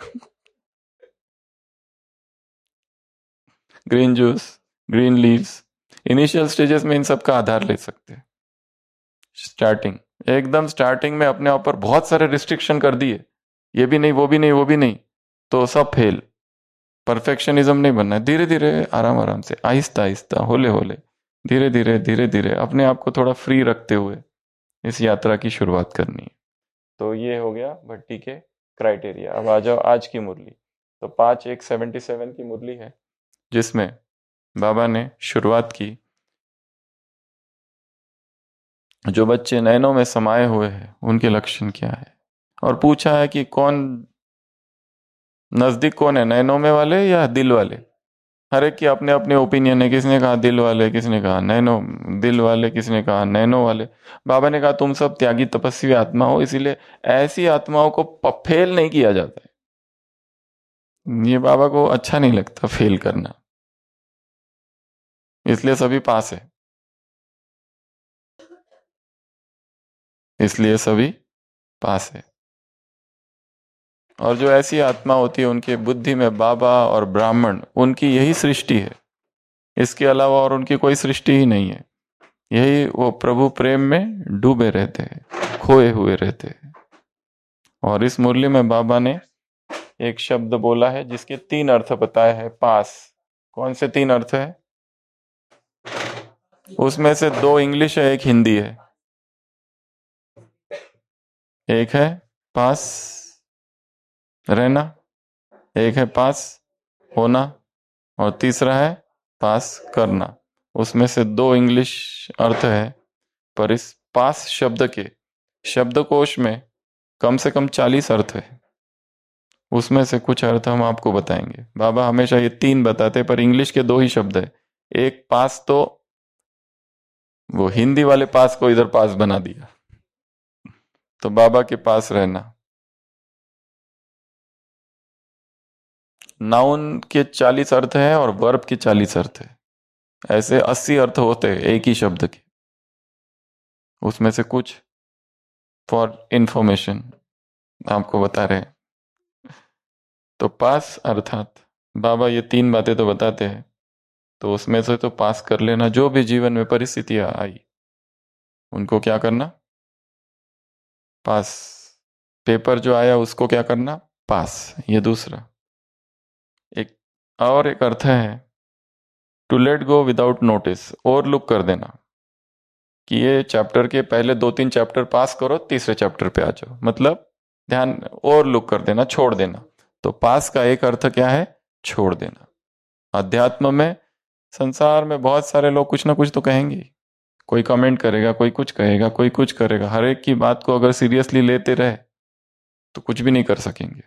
Green juice, green leaves, initial stages में इन सब का आधार ले सकते हैं। स्टार्टिंग, एकदम स्टार्टिंग में अपने ऊपर बहुत सारे रिस्ट्रिक्शन कर दिए, ये भी नहीं वो भी नहीं वो भी नहीं, तो सब फेल। परफेक्शनिज्म नहीं बनना है, धीरे धीरे आराम आराम से आहिस्ता आहिस्ता होले होले धीरे धीरे धीरे धीरे अपने आप को थोड़ा फ्री रखते हुए इस यात्रा की शुरुआत करनी है। तो ये हो गया भट्टी के क्राइटेरिया। अब आ जाओ आज की मुरली। तो पाँच एक सेवेंटी सेवन की मुरली है जिसमें बाबा ने शुरुआत की, जो बच्चे नयनों में समाये हुए हैं उनके लक्षण क्या है, और पूछा है कि कौन नजदीक, कौन है नैनो में वाले या दिल वाले। हर एक की अपने अपने ओपिनियन है, किसने कहा दिल वाले, किसने कहा नैनो, दिल वाले, किसने कहा नैनो वाले। बाबा ने कहा तुम सब त्यागी तपस्वी आत्मा हो, इसीलिए ऐसी आत्माओं को प- फेल नहीं किया जाता है। ये बाबा को अच्छा नहीं लगता फेल करना, इसलिए सभी पास है, इसलिए सभी पास है। और जो ऐसी आत्मा होती है उनके बुद्धि में बाबा और ब्राह्मण उनकी यही सृष्टि है, इसके अलावा और उनकी कोई सृष्टि ही नहीं है। यही वो प्रभु प्रेम में डूबे रहते हैं, खोए हुए रहते हैं। और इस मुरली में बाबा ने एक शब्द बोला है जिसके तीन अर्थ बताए हैं। पास, कौन से तीन अर्थ है? उसमें से दो इंग्लिश है, एक हिंदी है। एक है पास रहना, एक है पास होना, और तीसरा है पास करना। उसमें से दो इंग्लिश अर्थ है, पर इस पास शब्द के शब्दकोश में कम से कम चालीस अर्थ है। उसमें से कुछ अर्थ हम आपको बताएंगे। बाबा हमेशा ये तीन बताते, पर इंग्लिश के दो ही शब्द है। एक पास, तो वो हिंदी वाले पास को इधर पास बना दिया, तो बाबा के पास रहना। नाउन के चालीस अर्थ है और वर्ब के चालीस अर्थ है, ऐसे अस्सी अर्थ होते हैं एक ही शब्द के। उसमें से कुछ फॉर इंफॉर्मेशन आपको बता रहे हैं। तो पास अर्थात बाबा ये तीन बातें तो बताते हैं, तो उसमें से तो पास कर लेना। जो भी जीवन में परिस्थितियां आई उनको क्या करना? पास। पेपर जो आया उसको क्या करना? पास। ये दूसरा। एक और एक अर्थ है to let go without notice, overlook कर देना, कि ये चैप्टर के पहले दो तीन चैप्टर पास करो, तीसरे चैप्टर पे आ जाओ, मतलब ध्यान ओवरलुक कर देना, छोड़ देना। तो पास का एक अर्थ क्या है? छोड़ देना। अध्यात्म में, संसार में बहुत सारे लोग कुछ ना कुछ तो कहेंगे, कोई कमेंट करेगा, कोई कुछ कहेगा, कोई कुछ करेगा। हर एक की बात को अगर सीरियसली लेते रहे तो कुछ भी नहीं कर सकेंगे।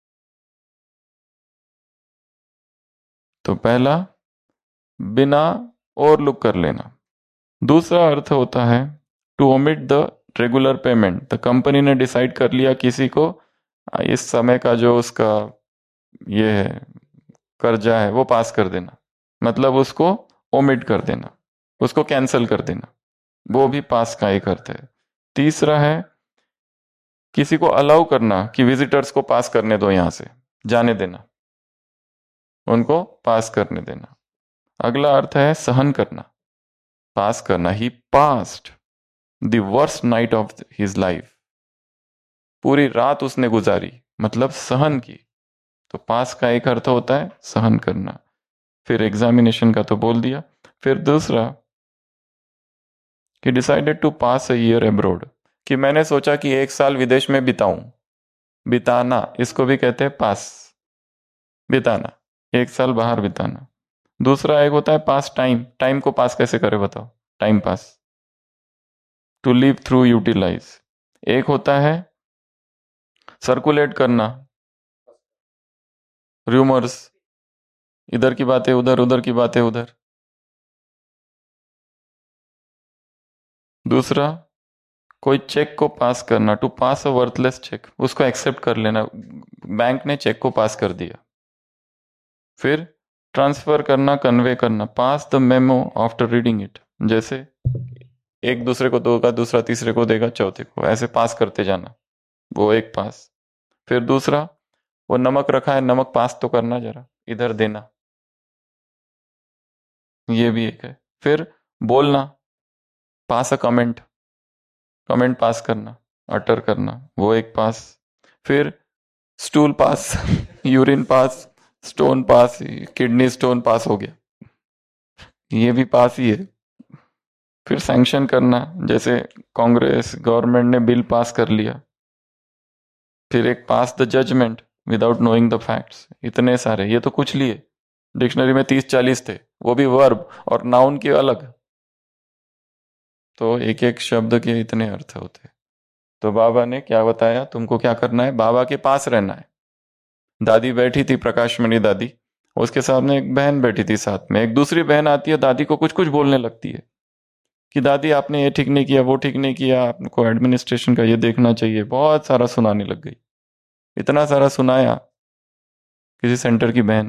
तो पहला, बिना ओवरलुक कर लेना। दूसरा अर्थ होता है to omit the regular payment. The company ने डिसाइड कर लिया किसी को इस समय का जो उसका ये है कर्जा है वो पास कर देना, मतलब उसको ओमिट कर देना, उसको कैंसिल कर देना, वो भी पास का एक अर्थ है। तीसरा है किसी को अलाउ करना कि विजिटर्स को पास करने दो, यहां से जाने देना, उनको पास करने देना। अगला अर्थ है सहन करना, पास करना। He passed the worst night of his life, पूरी रात उसने गुजारी, मतलब सहन की। तो पास का एक अर्थ होता है सहन करना। फिर एग्जामिनेशन का तो बोल दिया। फिर दूसरा कि decided to pass a year abroad, कि मैंने सोचा कि एक साल विदेश में बिताऊं। बिताना, इसको भी कहते हैं पास, बिताना, एक साल बाहर बिताना। दूसरा एक होता है पास टाइम, टाइम को पास कैसे करे बताओ? Time pass, to live through utilize. एक होता है सर्कुलेट करना, रूमर्स, इधर की बातें उधर, उधर की बातें उधर। दूसरा कोई चेक को पास करना, to pass a worthless cheque, उसको एक्सेप्ट कर लेना। बैंक ने चेक को पास कर दिया, फिर ट्रांसफर करना, कन्वे करना, pass the memo after reading it. जैसे एक दूसरे को दोगा, दूसरा तीसरे को देगा, चौथे को, ऐसे पास करते जाना, वो एक पास। फिर दूसरा, वो नमक रखा है, नमक पास तो करना, जरा इधर देना, ये भी एक है। फिर बोलना, पास अ कमेंट, कमेंट पास करना, अटर करना, वो एक पास। फिर stool pass urine pass, stone pass, kidney stone pass हो गया, ये भी पास ही है। फिर सैंक्शन करना, जैसे कांग्रेस गवर्नमेंट ने बिल पास कर लिया। फिर एक pass the judgement without knowing the facts. इतने सारे, ये तो कुछ लिए, डिक्शनरी में तीस चालीस थे, वो भी वर्ब और नाउन के अलग। तो एक एक शब्द के इतने अर्थ होते। तो बाबा ने क्या बताया, तुमको क्या करना है, बाबा के पास रहना है। दादी बैठी थी, प्रकाशमणि दादी, उसके सामने एक बहन बैठी थी साथ में। एक दूसरी बहन आती है, दादी को कुछ कुछ बोलने लगती है कि दादी आपने ये ठीक नहीं किया, वो ठीक नहीं किया, आपको एडमिनिस्ट्रेशन का ये देखना चाहिए, बहुत सारा सुनाने लग गई। इतना सारा सुनाया किसी सेंटर की बहन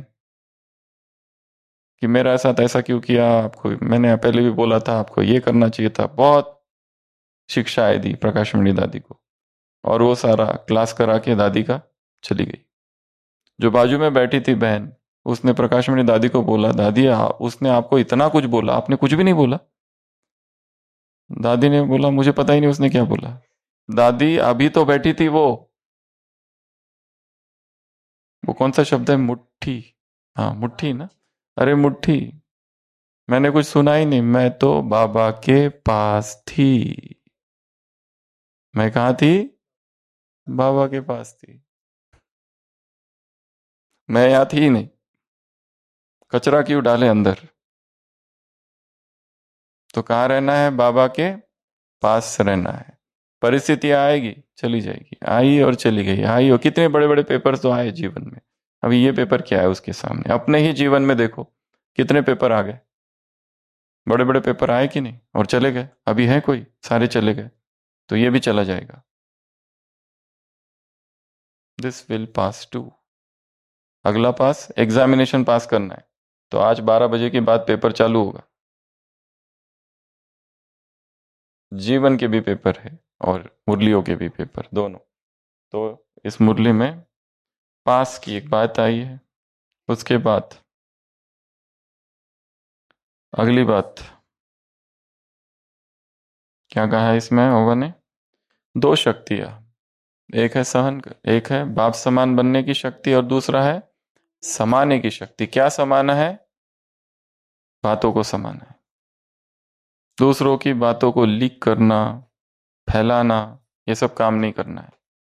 कि मेरा साथ ऐसा क्यों किया, आपको मैंने पहले भी बोला था, आपको ये करना चाहिए था। बहुत शिक्षाएं दी प्रकाशमणि दादी को, और वो सारा क्लास करा के दादी का चली गई। जो बाजू में बैठी थी बहन, उसने प्रकाशमणि दादी को बोला, दादी आ, उसने आपको इतना कुछ बोला, आपने कुछ भी नहीं बोला। दादी ने बोला, मुझे पता ही नहीं उसने क्या बोला। दादी अभी तो बैठी थी वो वो कौन सा शब्द है, मुट्ठी, हाँ मुट्ठी ना, अरे मुट्ठी, मैंने कुछ सुना ही नहीं, मैं तो बाबा के पास थी। मैं कहाँ थी, बाबा के पास थी, मैं यहाँ थी ही नहीं, कचरा क्यों डाले अंदर। तो कहाँ रहना है, बाबा के पास रहना है। परिस्थितियां आएगी, चली जाएगी, आई और चली गई, आई। और कितने बड़े बड़े पेपर तो आए जीवन में, अभी ये पेपर क्या है उसके सामने। अपने ही जीवन में देखो, कितने पेपर आ गए, बड़े बड़े पेपर आए कि नहीं, और चले गए। अभी है कोई, सारे चले गए, तो ये भी चला जाएगा। This will pass too. अगला पास, एग्जामिनेशन पास करना है, तो आज बारह बजे के बाद पेपर चालू होगा। जीवन के भी पेपर है और मुरलियों के भी पेपर, दोनों। तो इस मुरली में पास की एक बात आई है। उसके बाद अगली बात क्या कहा है इसमें होगा ने, दो शक्तियां, एक है सहन, एक है बाप समान बनने की शक्ति, और दूसरा है समाने की शक्ति। क्या समाना है, बातों को समाना है, दूसरों की बातों को लीक करना, फैलाना, ये सब काम नहीं करना है।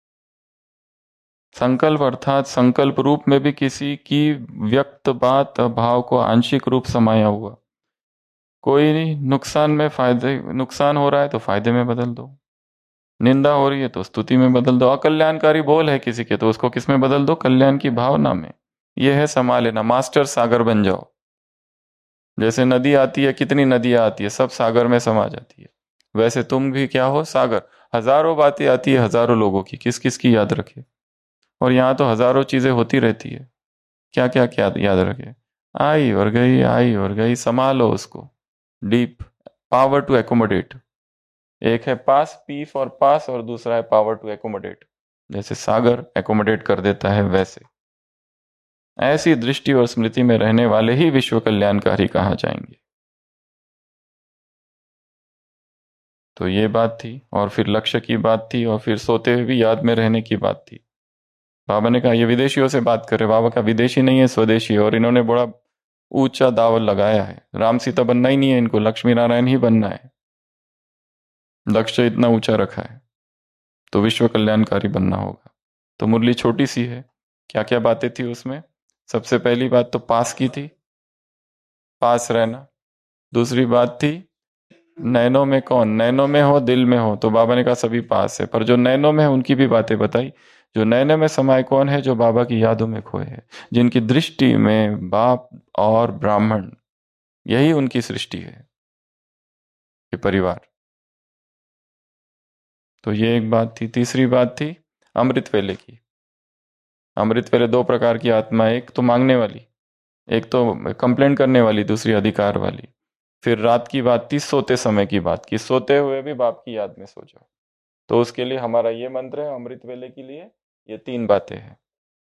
संकल्प अर्थात संकल्प रूप में भी किसी की व्यक्त बात भाव को आंशिक रूप समाया हुआ। कोई नहीं, नुकसान में फायदे, नुकसान हो रहा है तो फायदे में बदल दो, निंदा हो रही है तो स्तुति में बदल दो, अकल्याणकारी बोल है किसी के तो उसको किस में बदल दो, कल्याण की भावना में। यह है समा लेना, मास्टर सागर बन जाओ। जैसे नदी आती है, कितनी नदियां आती है, सब सागर में समा जाती है, वैसे तुम भी क्या हो, सागर। हजारों बातें आती है हजारों लोगों की, किस किस की याद रखे। और यहाँ तो हजारों चीजें होती रहती है, क्या क्या क्या याद रखे। आई और गई, आई और गई, संभालो उसको। Deep, power to accommodate. एक है पास, पी फॉर पास, और दूसरा है पावर टू एकोमोडेट। जैसे सागर एकोमोडेट कर देता है, वैसे ऐसी दृष्टि और स्मृति में रहने वाले ही विश्व कल्याणकारी कहा जाएंगे। तो ये बात थी, और फिर लक्ष्य की बात थी, और फिर सोते हुए भी याद में रहने की बात थी। बाबा ने कहा ये विदेशियों से बात करे, बाबा का विदेशी नहीं है, स्वदेशी है, और इन्होंने बड़ा ऊंचा दाव लगाया है, राम सीता बनना ही नहीं है इनको, लक्ष्मी नारायण ही बनना है। लक्ष्य इतना ऊंचा रखा है, तो विश्व कल्याणकारी बनना होगा। तो मुरली छोटी सी है, क्या क्या बातें थी उसमें। सबसे पहली बात तो पास की थी, पास रहना। दूसरी बात थी नैनों में कौन, नैनों में हो दिल में हो, तो बाबा ने कहा सभी पास है, पर जो नैनों में है उनकी भी बातें बताई। जो नैनों में समाये कौन है, जो बाबा की यादों में खोए है, जिनकी दृष्टि में बाप और ब्राह्मण यही उनकी सृष्टि है, ये परिवार। तो ये एक बात थी। तीसरी बात थी अमृत वेले की। अमृत वेले दो प्रकार की आत्मा है, एक तो मांगने वाली, एक तो कंप्लेंट करने वाली, दूसरी अधिकार वाली। फिर रात की बात थी, सोते समय की बात की, सोते हुए भी बाप की याद में सो जाओ। तो उसके लिए हमारा ये मंत्र है, अमृत वेले के लिए ये तीन बातें हैं।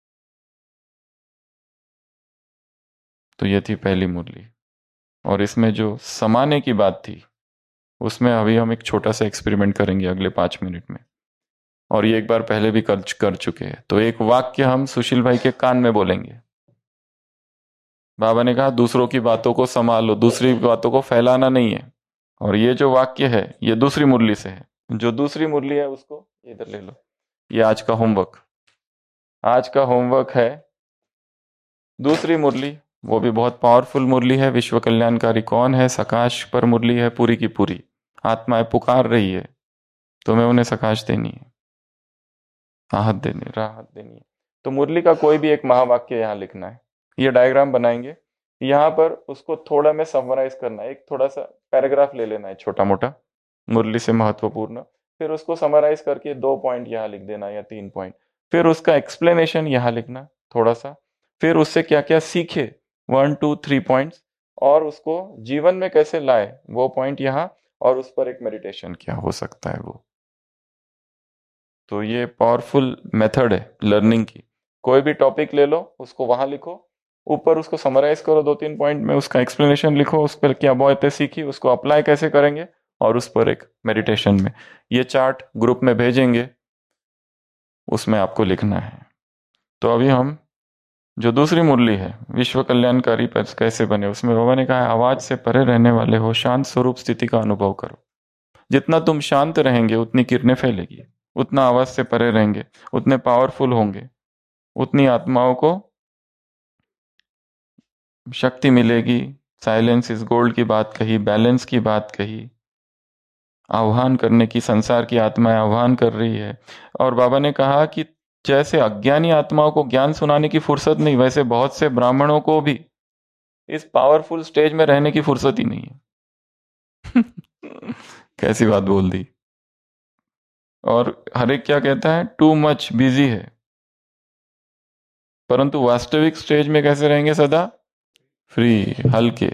तो ये थी पहली मुरली। और इसमें जो समाने की बात थी, उसमें अभी हम एक छोटा सा एक्सपेरिमेंट करेंगे अगले पांच मिनट में। और ये एक बार पहले भी कर कर चुके हैं। तो एक वाक्य हम सुशील भाई के कान में बोलेंगे। बाबा ने कहा दूसरों की बातों को संभालो, दूसरी बातों को फैलाना नहीं है। और ये जो वाक्य है ये दूसरी मुरली से है। जो दूसरी मुरली है उसको इधर ले लो। ये आज का होमवर्क। आज का होमवर्क है दूसरी मुरली। वो भी बहुत पावरफुल मुरली है। विश्व कल्याणकारी कौन है, सकाश पर मुरली है पूरी की पूरी। आत्माएं पुकार रही है, तुम्हें उन्हें सकाश देनी है, राहत देनी राहत देनी है। तो मुरली का कोई भी एक महावाक्य यहाँ लिखना है। ये डायग्राम बनाएंगे। यहाँ पर उसको थोड़ा में समराइज करना है। एक थोड़ा सा पैराग्राफ ले लेना है छोटा मोटा, मुरली से महत्वपूर्ण। फिर उसको समराइज करके दो पॉइंट यहाँ लिख देना या तीन पॉइंट। फिर उसका एक्सप्लेनेशन यहाँ लिखना थोड़ा सा। फिर उससे क्या क्या सीखे, वन टू थ्री पॉइंट्स। और उसको जीवन में कैसे लाए, वो पॉइंट यहाँ। और उस पर एक मेडिटेशन क्या हो सकता है वो। तो ये पावरफुल मेथड है लर्निंग की। कोई भी टॉपिक ले लो, उसको वहां लिखो, ऊपर उसको समराइज करो दो तीन पॉइंट में, उसका एक्सप्लेनेशन लिखो, उस पर क्या बातें सीखी, उसको अप्लाई कैसे करेंगे, और उस पर एक मेडिटेशन में। ये चार्ट ग्रुप में भेजेंगे, उसमें आपको लिखना है। तो अभी हम जो दूसरी मुरली है, विश्व कल्याणकारी पर कैसे बने, उसमें बाबा ने कहा आवाज से परे रहने वाले हो, शांत स्वरूप स्थिति का अनुभव करो। जितना तुम शांत रहेंगे उतनी किरणें फैलेगी, उतना आवाज से परे रहेंगे, उतने पावरफुल होंगे, उतनी आत्माओं को शक्ति मिलेगी। साइलेंस इज गोल्ड की बात कही, बैलेंस की बात कही, आह्वान करने की, संसार की आत्माएं आह्वान कर रही है। और बाबा ने कहा कि जैसे अज्ञानी आत्माओं को ज्ञान सुनाने की फुर्सत नहीं, वैसे बहुत से ब्राह्मणों को भी इस पावरफुल स्टेज में रहने की फुर्सत ही नहीं है। कैसी बात बोल दी। और हर एक क्या कहता है, टू मच बिजी है। परंतु वास्तविक स्टेज में कैसे रहेंगे, सदा फ्री, हल्के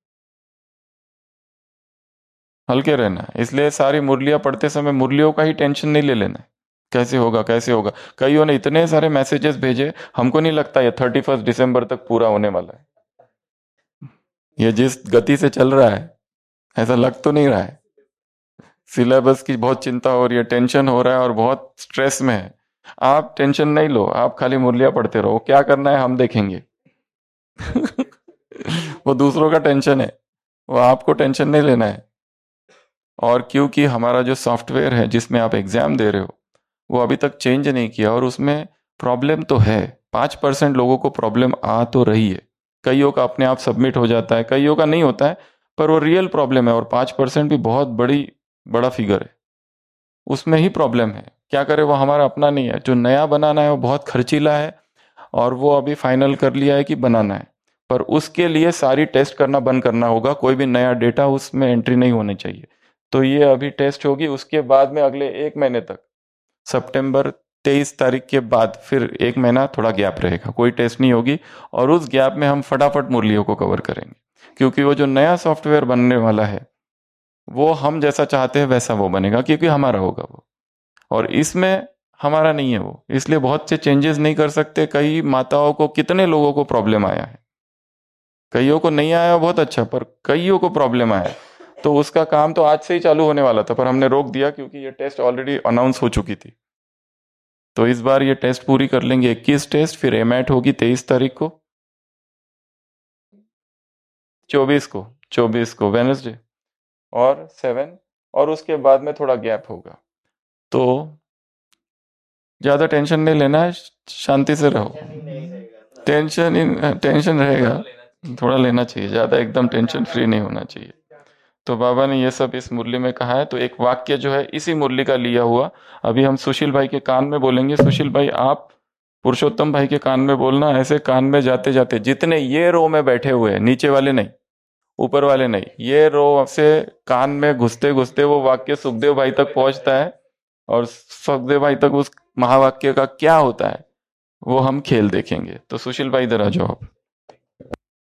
हल्के रहना है। इसलिए सारी मुरलियां पढ़ते समय मुरलियों का ही टेंशन नहीं ले लेना है, कैसे होगा कैसे होगा। कईयों ने इतने सारे मैसेजेस भेजे, हमको नहीं लगता ये थर्टी फर्स्ट दिसंबर तक पूरा होने वाला है। ये जिस गति से चल रहा है ऐसा लग तो नहीं रहा है। सिलेबस की बहुत चिंता हो रही है, टेंशन हो रहा है और बहुत स्ट्रेस में है। आप टेंशन नहीं लो, आप खाली मुरलियां पढ़ते रहो, क्या करना है हम देखेंगे। वो दूसरों का टेंशन है, वो आपको टेंशन नहीं लेना है। और क्योंकि हमारा जो सॉफ्टवेयर है जिसमें आप एग्जाम दे रहे हो वो अभी तक चेंज नहीं किया, और उसमें प्रॉब्लम तो है। पाँच परसेंट लोगों को प्रॉब्लम आ तो रही है। कईयों का अपने आप सबमिट हो जाता है, कईयों का नहीं होता है, पर वो रियल प्रॉब्लम है। और पाँच परसेंट भी बहुत बड़ी बड़ा फिगर है, उसमें ही प्रॉब्लम है। क्या करे, वो हमारा अपना नहीं है। जो नया बनाना है वो बहुत खर्चीला है, और वो अभी फाइनल कर लिया है कि बनाना है, पर उसके लिए सारी टेस्ट करना बंद करना होगा। कोई भी नया डेटा उसमें एंट्री नहीं होनी चाहिए। तो ये अभी टेस्ट होगी, उसके बाद में अगले एक महीने तक, सितंबर तेईस तारीख के बाद फिर एक महीना थोड़ा गैप रहेगा, कोई टेस्ट नहीं होगी। और उस गैप में हम फटाफट मुरलियों को कवर करेंगे, क्योंकि वो जो नया सॉफ्टवेयर बनने वाला है वो हम जैसा चाहते हैं वैसा वो बनेगा, क्योंकि हमारा होगा वो। और इसमें हमारा नहीं है वो, इसलिए बहुत से चेंजेस नहीं कर सकते। कई माताओं को, कितने लोगों को प्रॉब्लम आया है, कईयों को नहीं आया बहुत अच्छा, पर कईयों को प्रॉब्लम आया है। तो उसका काम तो आज से ही चालू होने वाला था, पर हमने रोक दिया क्योंकि ये टेस्ट ऑलरेडी अनाउंस हो चुकी थी। तो इस बार ये टेस्ट पूरी कर लेंगे, इक्कीस टेस्ट। फिर एमएट होगी तेईस तारीख को, चौबीस को चौबीस को वेनसडे, और सेवन। और उसके बाद में थोड़ा गैप होगा। तो ज्यादा टेंशन नहीं लेना है, शांति से रहो। टेंशन टेंशन रहेगा, थोड़ा लेना चाहिए, ज्यादा एकदम टेंशन फ्री नहीं होना चाहिए। तो बाबा ने ये सब इस मुरली में कहा है। तो एक वाक्य जो है इसी मुरली का लिया हुआ, अभी हम सुशील भाई के कान में बोलेंगे। सुशील भाई आप पुरुषोत्तम भाई के कान में बोलना, ऐसे कान में जाते जाते, जितने ये रो में बैठे हुए हैं, नीचे वाले नहीं, ऊपर वाले नहीं, ये रो से कान में घुसते घुसते वो वाक्य सुखदेव भाई तक पहुंचता है। और सुखदेव भाई तक उस महावाक्य का क्या होता है वो हम खेल देखेंगे। तो सुशील भाई इधर आ जाओ आप।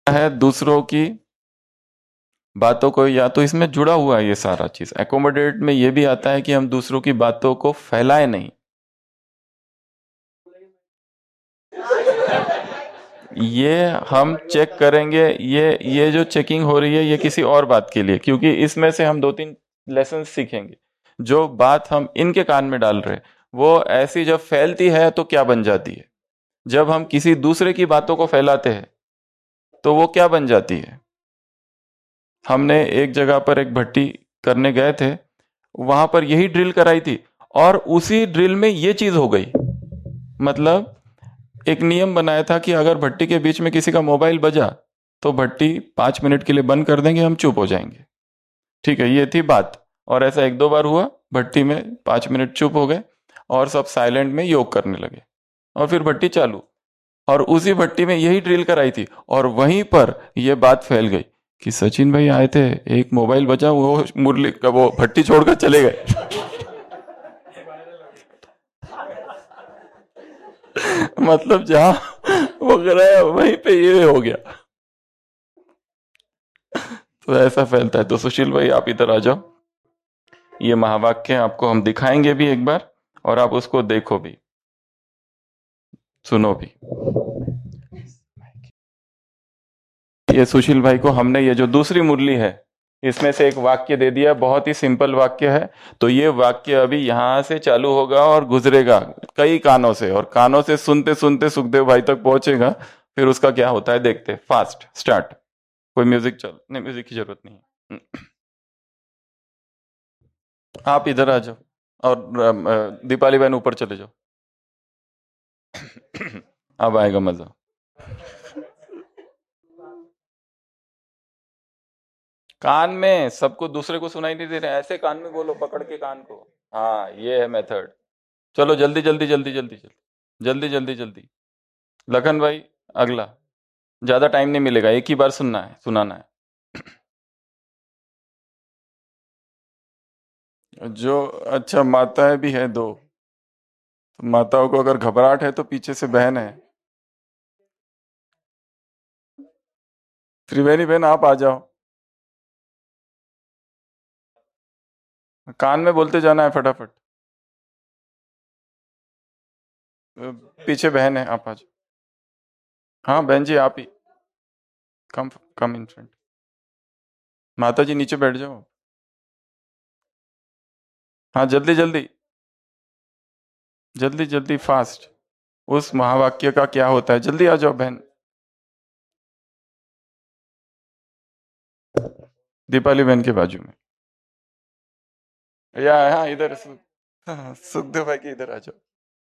है दूसरों की बातों को, या तो इसमें जुड़ा हुआ है ये सारा चीज। एकोमोडेट में ये भी आता है कि हम दूसरों की बातों को फैलाए नहीं। ये हम चेक करेंगे, ये ये जो चेकिंग हो रही है ये किसी और बात के लिए, क्योंकि इसमें से हम दो तीन लेसन सीखेंगे। जो बात हम इनके कान में डाल रहे वो ऐसी जब फैलती है तो क्या बन जाती है, जब हम किसी दूसरे की बातों को फैलाते हैं तो वो क्या बन जाती है। हमने एक जगह पर एक भट्टी करने गए थे, वहां पर यही ड्रिल कराई थी और उसी ड्रिल में ये चीज हो गई। मतलब एक नियम बनाया था कि अगर भट्टी के बीच में किसी का मोबाइल बजा तो भट्टी पांच मिनट के लिए बंद कर देंगे, हम चुप हो जाएंगे। ठीक है, ये थी बात। और ऐसा एक दो बार हुआ, भट्टी में पांच मिनट चुप हो गए और सब साइलेंट में योग करने लगे और फिर भट्टी चालू। और उसी भट्टी में यही ड्रिल कराई थी और वहीं पर यह बात फैल गई कि सचिन भाई आए थे, एक मोबाइल बजा, वो मुरली वो भट्टी छोड़कर चले गए। मतलब जहां वो गया वहीं पे ये हो गया। तो ऐसा फैलता है। तो सुशील भाई आप इधर आ जाओ, ये महावाक्य आपको हम दिखाएंगे भी एक बार और आप उसको देखो भी, सुनो भी। ये सुशील भाई को हमने ये जो दूसरी मुरली है इसमें से एक वाक्य दे दिया, बहुत ही सिंपल वाक्य है। तो ये वाक्य अभी यहां से चालू होगा और गुजरेगा कई कानों से, और कानों से सुनते सुनते सुखदेव भाई तक पहुंचेगा। फिर उसका क्या होता है देखते। Fast start. कोई म्यूजिक चल नहीं, म्यूजिक की जरूरत नहीं है। आप इधर आ जाओ और दीपाली बहन ऊपर चले जाओ। अब आएगा मजा। कान में सबको, दूसरे को सुनाई नहीं दे रहा, ऐसे कान में बोलो, पकड़ के कान को। हाँ ये है मेथड। चलो जल्दी जल्दी जल्दी जल्दी जल्दी जल्दी जल्दी जल्दी। लखन भाई अगला, ज्यादा टाइम नहीं मिलेगा, एक ही बार सुनना है, सुनाना है। जो अच्छा माताएं भी है दो, तो माताओं को अगर घबराहट है तो पीछे से बहन है। त्रिवेणी बहन आप आ जाओ, कान में बोलते जाना है फटाफट। पीछे बहन है, आप आ जाओ। हाँ बहन जी आप ही, कम कम इन फ्रंट। माता जी नीचे बैठ जाओ। हाँ जल्दी जल्दी जल्दी जल्दी फास्ट। उस महावाक्य का क्या होता है, जल्दी आ जाओ बहन। दीपाली बहन के बाजू में, या हाँ इधर सु, हाँ, सुखदेव भाई के इधर आ जाओ।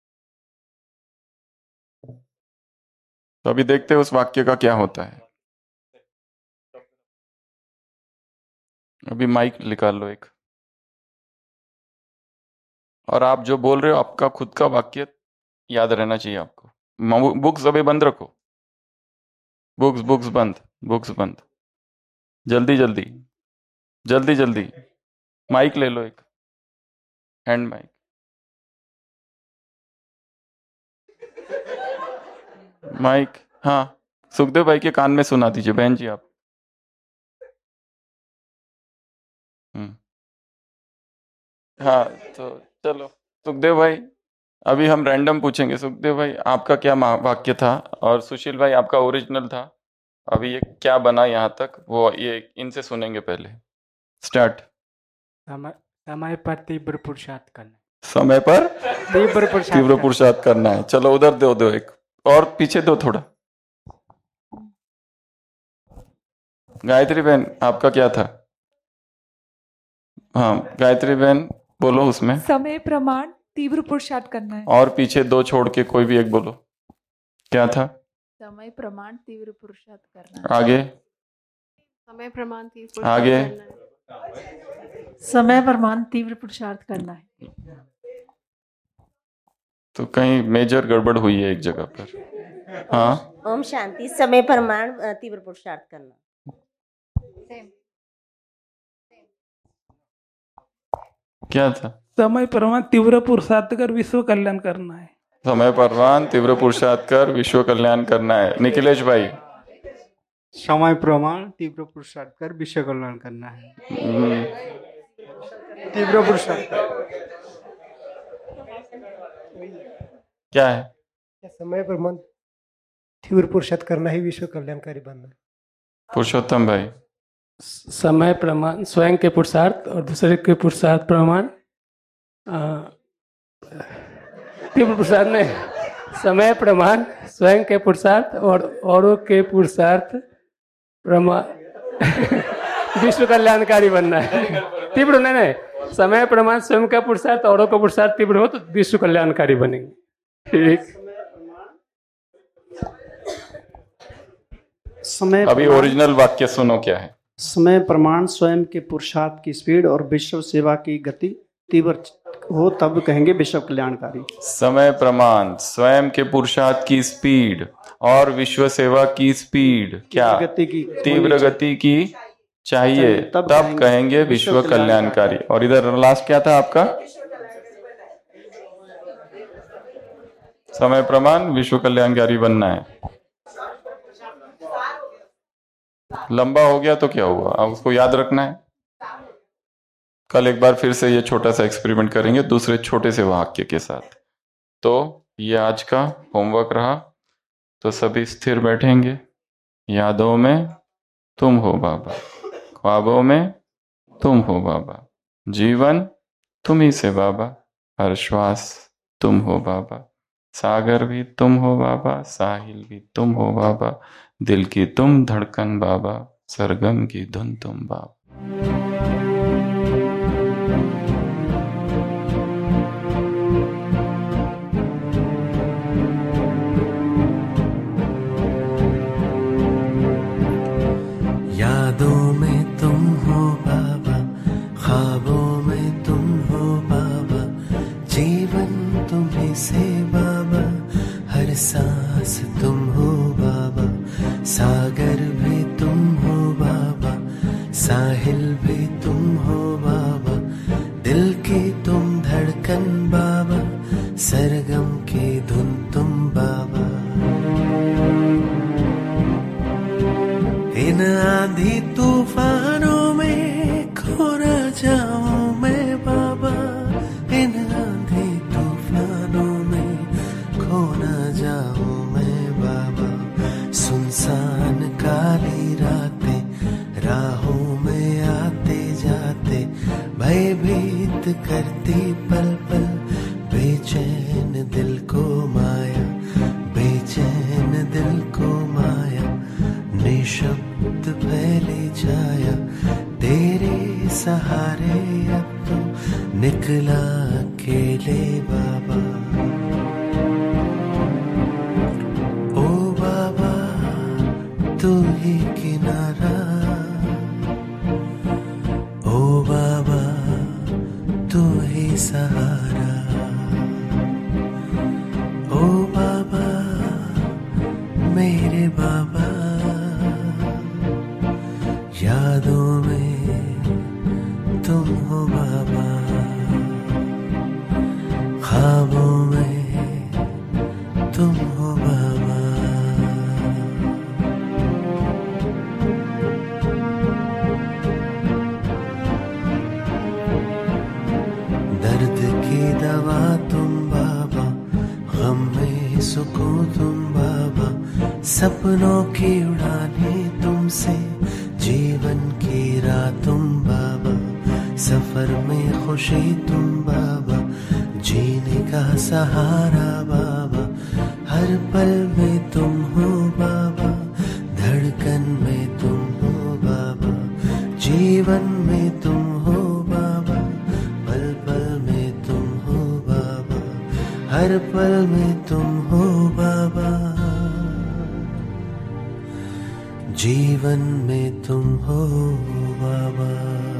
तो अभी देखते हैं उस वाक्य का क्या होता है। अभी माइक निकाल लो एक, और आप जो बोल रहे हो आपका खुद का वाक्य याद रहना चाहिए आपको। बुक्स अभी बंद रखो, बुक्स बुक्स बंद, बुक्स बंद। जल्दी जल्दी जल्दी जल्दी। माइक ले लो एक, हैंड माइक। माइक हाँ, सुखदेव भाई के कान में सुना दीजिए बहन जी आप। हम्म हाँ तो चलो सुखदेव भाई, अभी हम रैंडम पूछेंगे। सुखदेव भाई आपका क्या वाक्य था, और सुशील भाई आपका ओरिजिनल था। अभी ये क्या बना यहाँ तक वो ये इनसे सुनेंगे पहले। स्टार्ट। समय समय पर तीव्र पुरुषार्थ करना, समय पर तीव्र पुरुषार्थ तीव्र पुरुषार्थ करना है। चलो उधर दो दो एक और पीछे दो थोड़ा। गायत्री बहन आपका क्या था। हाँ गायत्री बहन बोलो उसमें। समय प्रमाण तीव्र पुरुषार्थ करना है। और पीछे दो छोड़ के कोई भी एक बोलो, क्या था। समय प्रमाण तीव्र पुरुषार्थ करना। आगे। समय प्रमाण तीव्र आगे। समय प्रमाण तीव्र पुरुषार्थ करना है। तो कहीं मेजर गड़बड़ हुई है एक जगह पर। हाँ ओम शांति। समय प्रमाण तीव्र पुरुषार्थ करना। क्या था। समय प्रमाण तीव्र पुरुषार्थ कर विश्व कल्याण करना है। समय प्रमाण तीव्र पुरुषार्थ कर विश्व कल्याण करना है। निखिलेश भाई समय प्रमाण तीव्र पुरुषार्थ कर विश्व कल्याण करना है। हम्म, तीव्र पुरुषार्थ क्या है? समय प्रमाण तीव्र पुरुषार्थ करना ही विश्व कल्याणकारी बनना। पुरुषोत्तम भाई। समय प्रमाण स्वयं के पुरुषार्थ और दूसरे के पुरुषार्थ प्रमाण तीव्र पुरुषार्थ में समय प्रमाण स्वयं के पुरुषार्थ और औरों के पुरुषार्थ प्रमाण विश्व कल्याणकारी बनना है। तीव्र नहीं नहीं समय प्रमाण स्वयं का पुरुषार्थ औरों का पुरुषार्थ तीव्र हो तो विश्व कल्याणकारी बनेंगे। ठीक। समय अभी ओरिजिनल वाक्य सुनो क्या है। समय प्रमाण स्वयं के पुरुषार्थ की स्पीड और विश्व सेवा की गति तीव्र हो तब कहेंगे विश्व कल्याणकारी। समय प्रमाण स्वयं के पुरुषार्थ की स्पीड और विश्व सेवा की स्पीड क्या गति की तीव्र गति की चाहिए तब, तब कहेंगे विश्व कल्याणकारी। और इधर लास्ट क्या था आपका? समय प्रमाण विश्व कल्याणकारी बनना है। लंबा हो गया तो क्या हुआ, अब उसको याद रखना है। कल एक बार फिर से ये छोटा सा एक्सपेरिमेंट करेंगे दूसरे छोटे से वाक्य के साथ। तो ये आज का होमवर्क रहा। तो सभी स्थिर बैठेंगे। यादों में तुम हो बाबा, ख्वाबों में तुम हो बाबा, जीवन तुम ही से बाबा, हर श्वास तुम हो बाबा, सागर भी तुम हो बाबा, साहिल भी तुम हो बाबा, दिल की तुम धड़कन बाबा, सरगम की धुन तुम बाबा। यादों में तुम हो बाबा, ख्वाबों में तुम हो बाबा, जीवन तुम्हीं से बाबा, हर सांस तुम हो बाबा, सागर भी तुम हो बाबा, साहिल भी तुम हो बाबा, दिल की तुम धड़कन बाबा, सरगम की धुन तुम बाबा। इन आंधी तूफानों में खो न जाऊं मैं बाबा, इन आंधी तूफानों में खो न जाऊं मैं बाबा, सुनसान काली रातें राहों में आते जाते, भयभीत करती पल पल, बेचैन दिल को माया, बेचैन दिल को माया, निशब्द फैली छाया, तेरे सहारे अब तो निकला अकेले बाबा। ओ बाबा तू ही किनारा, ओ बाबा तू ही सहारा, ओ बाबा मेरे बाबा। यादों में तुम हो बाबा, ख्वाबों में तुम हो बाबा। दर्द की दवा तुम बाबा, गम में सुकून तुम बाबा, सपनों की उड़ानें तुमसे, जीवन की राह तुम बाबा, सफर में खुशी तुम बाबा, जीने का सहारा बाबा, हर पल में तुम हो बाबा, धड़कन में तुम हो बाबा, जीवन में तुम हो बाबा, पल पल में तुम हो बाबा, हर पल में तुम हो बाबा, जीवन में तुम हो बाबा।